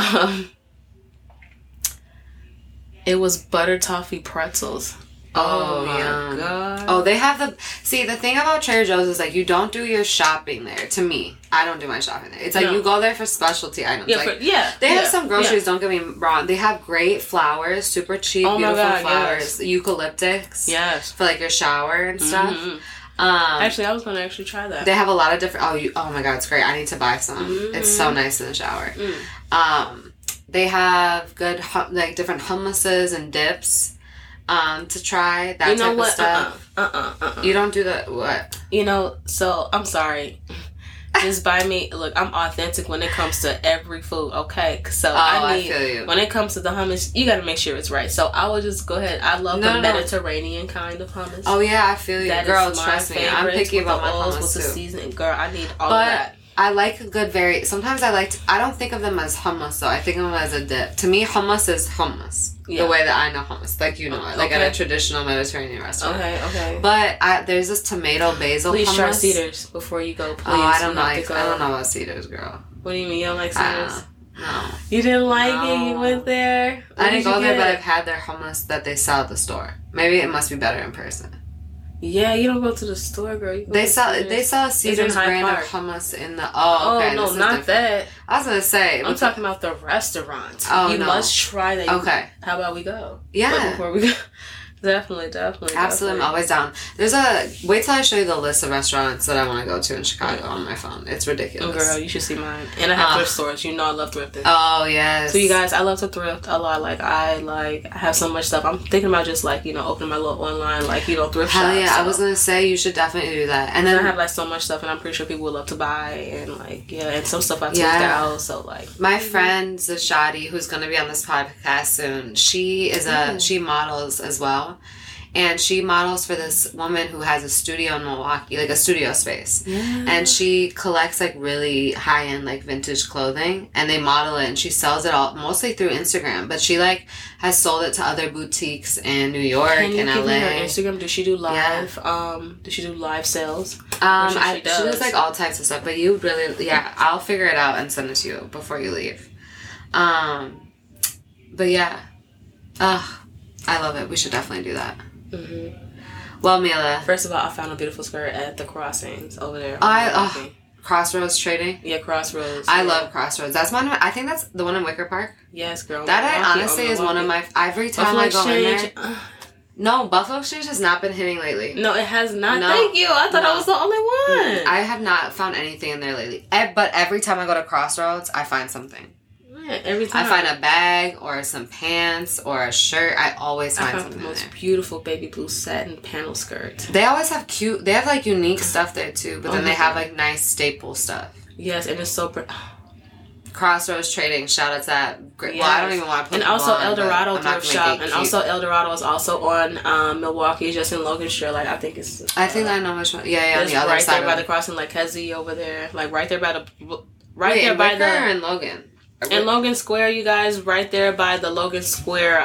It was butter toffee pretzels. Oh my God. Oh, they have the thing about Trader Joe's is like you don't do your shopping there. To me, I don't do my shopping there. It's like you go there for specialty items. Yeah, they have some groceries. Don't get me wrong. They have great flowers, super cheap, beautiful flowers, eucalyptics. Yes, for like your shower and stuff. Actually, I was gonna try that. They have a lot of different. Oh my God, it's great. I need to buy some. It's so nice in the shower. They have good like different hummuses and dips. To try that type of stuff. You don't do that. What? So I'm sorry. Just buy me. Look, I'm authentic when it comes to every food. Okay, so I feel you. When it comes to the hummus, you got to make sure it's right. So I will just go ahead. I love the Mediterranean kind of hummus. Oh yeah, I feel you, that girl. Trust me, I'm picky about my hummus with too. The seasoning, girl. I need all of that. I like a good sometimes I don't think of them as hummus though. I think of them as a dip. To me, hummus is hummus. Yeah. The way that I know hummus. Like you know it. Like at a traditional Mediterranean restaurant. Okay. But there's this tomato basil hummus. Please try cedars before you go, please. Oh, I don't know about cedars, girl. What do you mean? You don't like cedars? No. You didn't like it? You went there? I didn't go there, but I've had their hummus that they sell at the store. Maybe it must be better in person. Yeah, you don't go to the store, girl. They sell a Cedars brand of hummus in the. Oh, okay. No, not that. I was gonna say. I'm talking about the restaurant. Oh, you must try that. Okay. How about we go? Yeah. But before we go. Definitely. Absolutely, I'm always down. Wait till I show you the list of restaurants that I want to go to in Chicago on my phone. It's ridiculous. Girl, you should see mine. And I have thrift stores. You know I love thrifting. Oh, yes. So you guys, I love to thrift a lot. I have so much stuff. I'm thinking about just opening my little online thrift shop. Hell yeah, I was gonna say you should definitely do that. And then I have so much stuff, and I'm pretty sure people would love to buy, and and some stuff I took out. So my friend Zashadi, who's gonna be on this podcast soon, she models as well. And she models for this woman who has a studio in Milwaukee, like a studio space. Yeah. And she collects really high-end vintage clothing, and they model it, and she sells it all mostly through Instagram. But she has sold it to other boutiques in New York and LA. Can you give me her Instagram? Does she do live? Yeah. Does she do live sales? She does all types of stuff. But you really, I'll figure it out and send it to you before you leave. But yeah, I love it. We should definitely do that. Mm-hmm. Well, Mila. First of all, I found a beautiful skirt at the Crossings over there. Crossroads Trading? Yeah, Crossroads. I love Crossroads. That's I think that's the one in Wicker Park. Yes, girl. That honestly is one of my... Every time I go in there... No, Buffalo Exchange has not been hitting lately. No, it has not. No. Thank you. I thought I was the only one. I have not found anything in there lately. But every time I go to Crossroads, I find something. Yeah, every time. I find a bag or some pants or a shirt. I always find something the most there. beautiful baby blue satin panel skirt. They always have they have like unique stuff there too, but then they have God. like nice staple stuff. Yes, and it's so pretty. Crossroads Trading, shout out to that. Great. Yes. Well, I don't even want to put And people also on, El but Dorado I'm not thrift gonna make shop, it and cute. also El Dorado is also on Milwaukee, just in Loganshire. Like I think it's. I think I know which one. Yeah, on It's the other right side. there by of the crossing, like Kedzie over there, like right there by the. Wait, there by Wicker the. or in Logan. In Logan Square, you guys, right there by the Logan Square,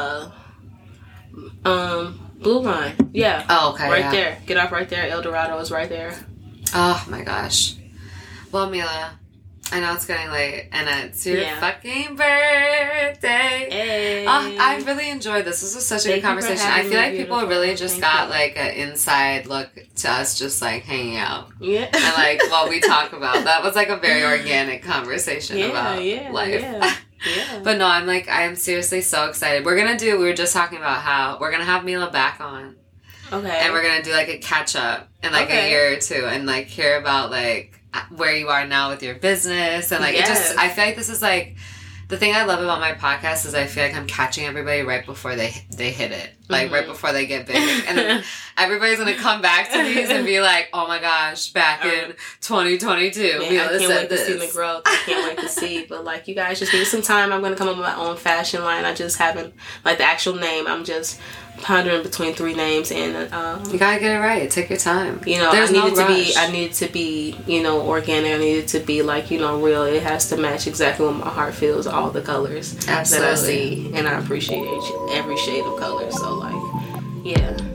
Blue Line. Yeah. Oh, okay. Right yeah. there. Get off right there. El Dorado is right there. Oh my gosh. Well, Mila, I know it's getting late, and it's your fucking birthday. Hey. I really enjoyed this. This was such a Thank good you for conversation. I having feel me, like people beautiful. really just Thank got you. like an inside look to us just like hanging out. Yeah. And like what we talk about. That was like a very organic conversation about life. Yeah. But no, I am seriously so excited. We were just talking about how we're gonna have Mila back on. Okay. And we're gonna do like a catch up in like a year or two and like hear about like where you are now with your business and like it just I feel like this is like the thing I love about my podcast is I feel like I'm catching everybody right before they hit it. Like right before they get big. And then everybody's gonna come back to these and be like, oh my gosh, back in 2022. Man, I can't wait to see the growth. I can't wait to see. But like you guys just need some time. I'm gonna come up with my own fashion line. I just haven't like the actual name. I'm just pondering between 3 names and you gotta get it right. Take your time. You know, There's I needed rush. to be, you know, organic. I needed to be like, you know, real. It has to match exactly what my heart feels, all the colors that I Absolutely. see. And I appreciate every shade of color. So like, yeah.